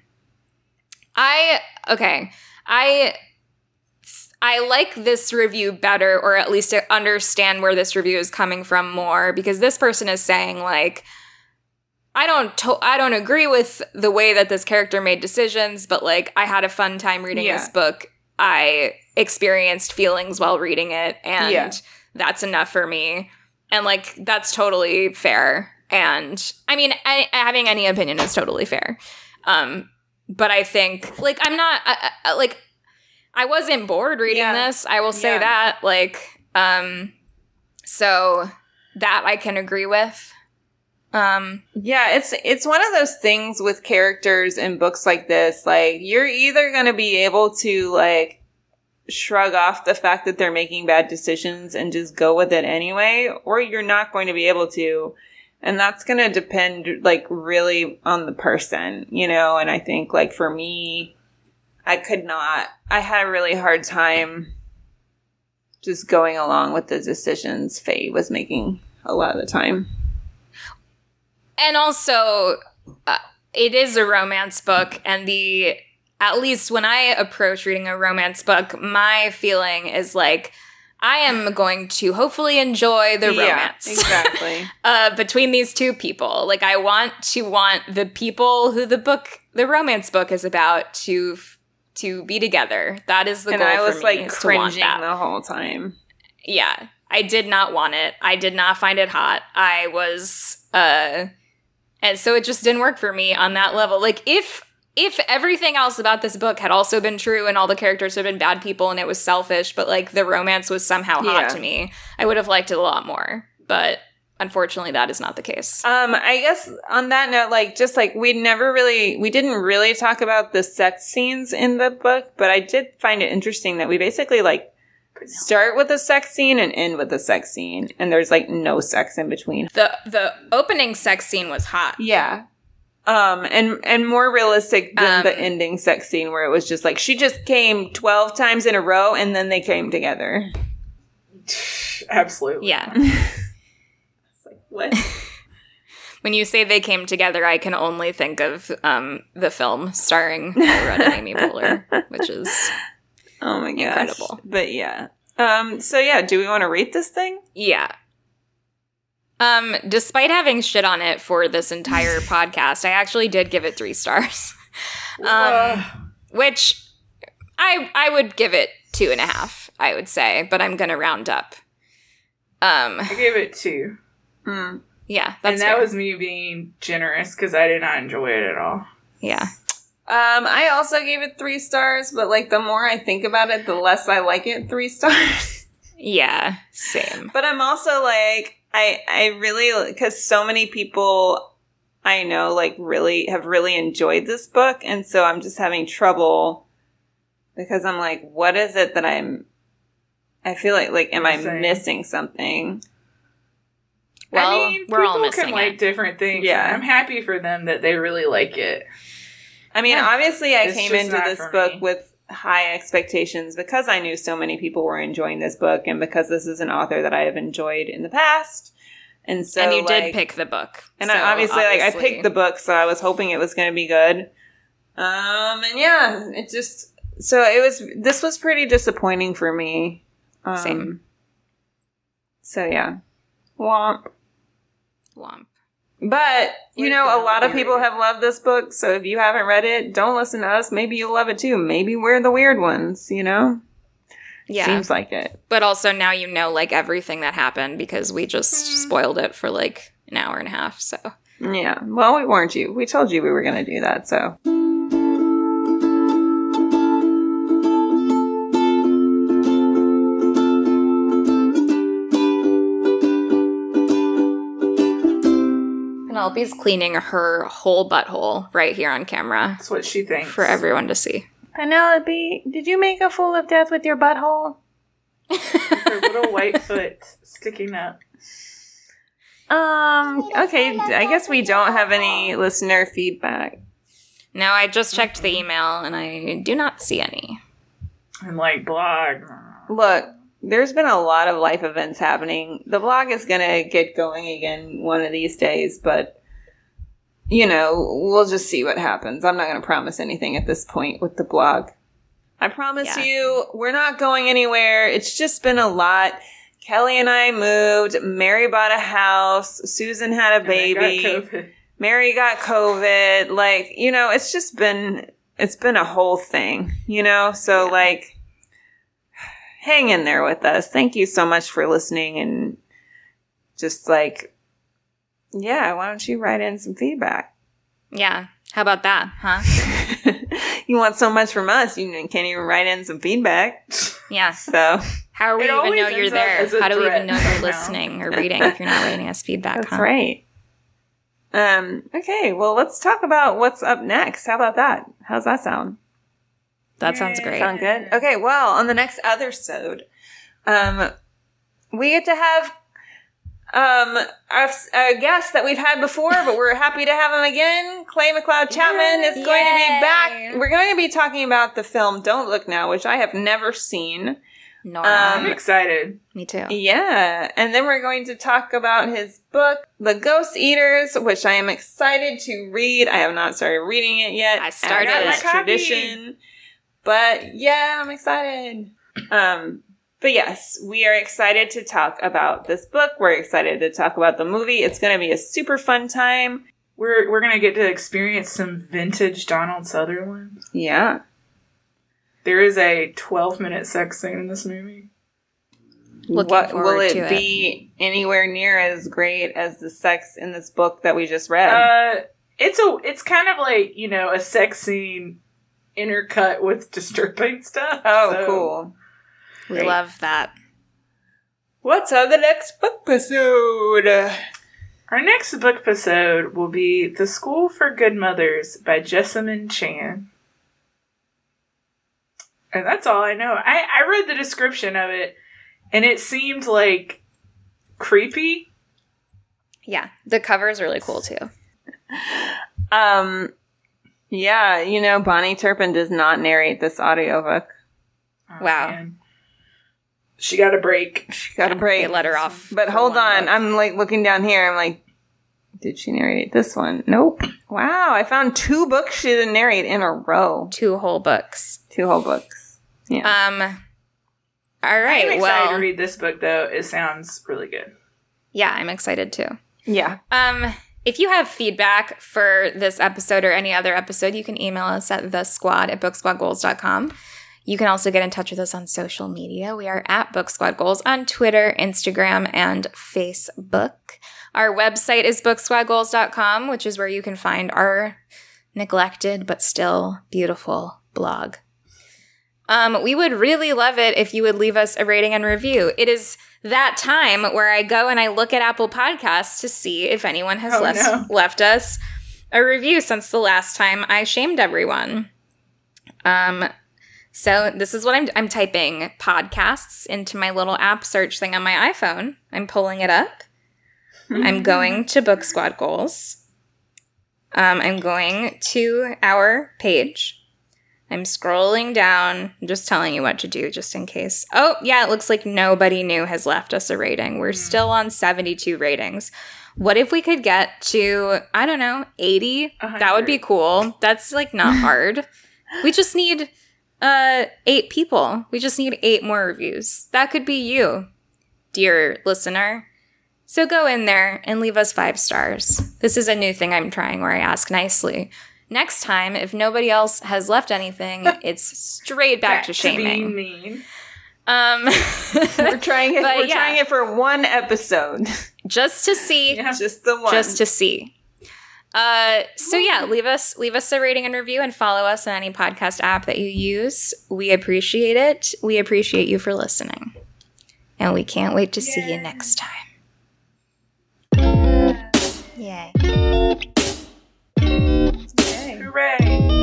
I, okay, I... I like this review better, or at least to understand where this review is coming from more, because this person is saying, like, I don't to- I don't agree with the way that this character made decisions, but, like, I had a fun time reading Yeah. this book. I experienced feelings while reading it, and Yeah. that's enough for me. And, like, that's totally fair. And, I mean, I, having any opinion is totally fair. Um, but I think, like, I'm not, I, I, like... I wasn't bored reading Yeah. this. I will say Yeah. that. Like, um, so that I can agree with. Um, Yeah, it's it's one of those things with characters in books like this. Like, you're either going to be able to, like, shrug off the fact that they're making bad decisions and just go with it anyway, or you're not going to be able to. And that's going to depend, like, really on the person, you know? And I think, like, for me, I could not, I had a really hard time just going along with the decisions Faye was making a lot of the time. and also, uh, it is a romance book, and the, at least when I approach reading a romance book, my feeling is like, I am going to hopefully enjoy the Yeah, romance. exactly. uh, between these two people. Like, I want to want the people who the book, the romance book is about to to be together. That is the And goal I was for me, like is to want cringing that. the whole time. Yeah, I did not want it. I did not find it hot. I was, uh, and so it just didn't work for me on that level. Like, if if everything else about this book had also been true and all the characters had been bad people and it was selfish, but, like, the romance was somehow hot Yeah. to me, I would have liked it a lot more. But unfortunately, that is not the case. Um, I guess on that note, like, just like we never really, we didn't really talk about the sex scenes in the book, but I did find it interesting that we basically like start with a sex scene and end with a sex scene, and there's like no sex in between. The the opening sex scene was hot. Yeah. Um, and, and more realistic than Um, the ending sex scene where it was just like, she just came twelve times in a row and then they came together. Absolutely. Yeah. It's like, what? When you say they came together, I can only think of um, the film starring Paul Rudd and Amy Poehler, which is Oh my gosh. incredible. But yeah. Um, so yeah, do we want to rate this thing? Yeah. Um, despite having shit on it for this entire podcast, I actually did give it three stars. um, which I I would give it two and a half, I would say, but I'm gonna round up. Um, I gave it two. Hmm. yeah, that's and that fair. was me being generous because I did not enjoy it at all. Yeah. Um, I also gave it three stars, but like the more I think about it, the less I like it. Three stars. Yeah, same. But I'm also like, I I really, because so many people I know like really have really enjoyed this book, and so I'm just having trouble because I'm like, what is it that I'm? I feel like like, am I Missing. missing something? Well, I mean, we're all people missing can like it. different things. Yeah. and I'm happy for them that they really like it. I mean, Yeah. obviously, I It's came just into not this for book me. with high expectations because I knew so many people were enjoying this book, and because this is an author that I have enjoyed in the past. And so, and you like, did pick the book. and so I obviously, like, I obviously- picked the book, so I was hoping it was going to be good. Um, and yeah, it just so it was. This was pretty disappointing for me. Um, Same. So yeah, womp. Womp. But, you We're know, a gonna lot of read people it. have loved this book, so if you haven't read it, don't listen to us. Maybe you'll love it too. Maybe we're the weird ones, you know? Yeah. Seems like it. But also now you know like everything that happened because we just spoiled it for like an hour and a half. So Yeah. Well, we warned you. We told you we were going to do that, so. Penelope's cleaning her whole butthole right here on camera That's what she thinks. for everyone to see. Penelope, did you make a fool of death with your butthole? Her little white foot sticking up. Um, okay, I guess we don't have any listener feedback. No, I just checked the email and I do not see any. And like blog. Look, there's been a lot of life events happening. The blog is going to get going again one of these days, but, you know, we'll just see what happens. I'm not going to promise anything at this point with the blog. I promise Yeah. you, we're not going anywhere. It's just been a lot. Kelly and I moved. Mary bought a house. Susan had a And I got baby. COVID. Mary got COVID. Like, you know, it's just been, it's been a whole thing, you know? So, Yeah. like, hang in there with us. Thank you so much for listening. And just like, yeah, why don't you write in some feedback? Yeah. How about that, huh? You want so much from us, you can't even write in some feedback. Yeah. So, How do we It even always know you're ends up there? as a How do we even threat know you're somehow. listening or reading if you're not writing us feedback, that's huh? right. Um, okay, well, let's talk about what's up next. How about that? How's that sound? That sounds great. Sound good? Okay, well, on the next other sode, um, we get to have um a, a guest that we've had before, but we're happy to have him again. Clay McLeod Chapman is going to be Yay. back. We're going to be talking about the film Don't Look Now, which I have never seen. No, I'm Um, excited. me too. Yeah, and then we're going to talk about his book, The Ghost Eaters, which I am excited to read. I have not started reading it yet. I started as it. is tradition, but yeah, I'm excited. Um, but yes, we are excited to talk about this book. We're excited to talk about the movie. It's going to be a super fun time. We're we're gonna get to experience some vintage Donald Sutherland. Yeah. There is a twelve minute sex scene in this movie. Looking what forward will it to it. be anywhere near as great as the sex in this book that we just read? Uh, it's a it's kind of like, you know, a sex scene intercut with disturbing stuff. oh, so- cool. We Great. love that. What's on the next book episode? Our next book episode will be The School for Good Mothers by Jessamine Chan. And that's all I know. I, I read the description of it, and it seemed like creepy. Yeah, the cover is really cool too. Um, yeah, you know, Bonnie Turpin does not narrate this audiobook. Oh, Wow. man. She got a break. She got a break. They let her off. But for hold one on, book. I'm like looking down here. I'm like, did she narrate this one? Nope. Wow, I found two books she didn't narrate in a row. two whole books. Two whole books. Yeah. Um. All I'm right. excited Well, to read this book, though. It sounds really good. yeah, I'm excited too. yeah. Um, if you have feedback for this episode or any other episode, you can email us at the squad at book squad goals dot com. You can also get in touch with us on social media. We are at Book Squad Goals on Twitter, Instagram, and Facebook. Our website is book squad goals dot com, which is where you can find our neglected but still beautiful blog. Um, we would really love it if you would leave us a rating and review. It is that time where I go and I look at Apple Podcasts to see if anyone has Oh, left, no. left us a review since the last time I shamed everyone. Um, so this is what I'm I'm typing podcasts into my little app search thing on my iPhone. I'm pulling it up. I'm going to Book Squad Goals. Um, I'm going to our page. I'm scrolling down, I'm just telling you what to do just in case. Oh, yeah, it looks like nobody new has left us a rating. We're mm. still on seventy-two ratings. What if we could get to, I don't know, eighty? one hundred. That would be cool. That's, like, not hard. We just need uh, eight people. We just need eight more reviews. That could be you, dear listener. So go in there and leave us five stars. This is a new thing I'm trying where I ask nicely. Next time, if nobody else has left anything, it's straight back, back to shaming. To being mean. Um, we're trying it. We're yeah. trying it for one episode, just to see. Yeah. Just the one. Just to see. Uh, so yeah, leave us leave us a rating and review, and follow us on any podcast app that you use. We appreciate it. We appreciate you for listening, and we can't wait to yeah. see you next time. Yay. Hooray!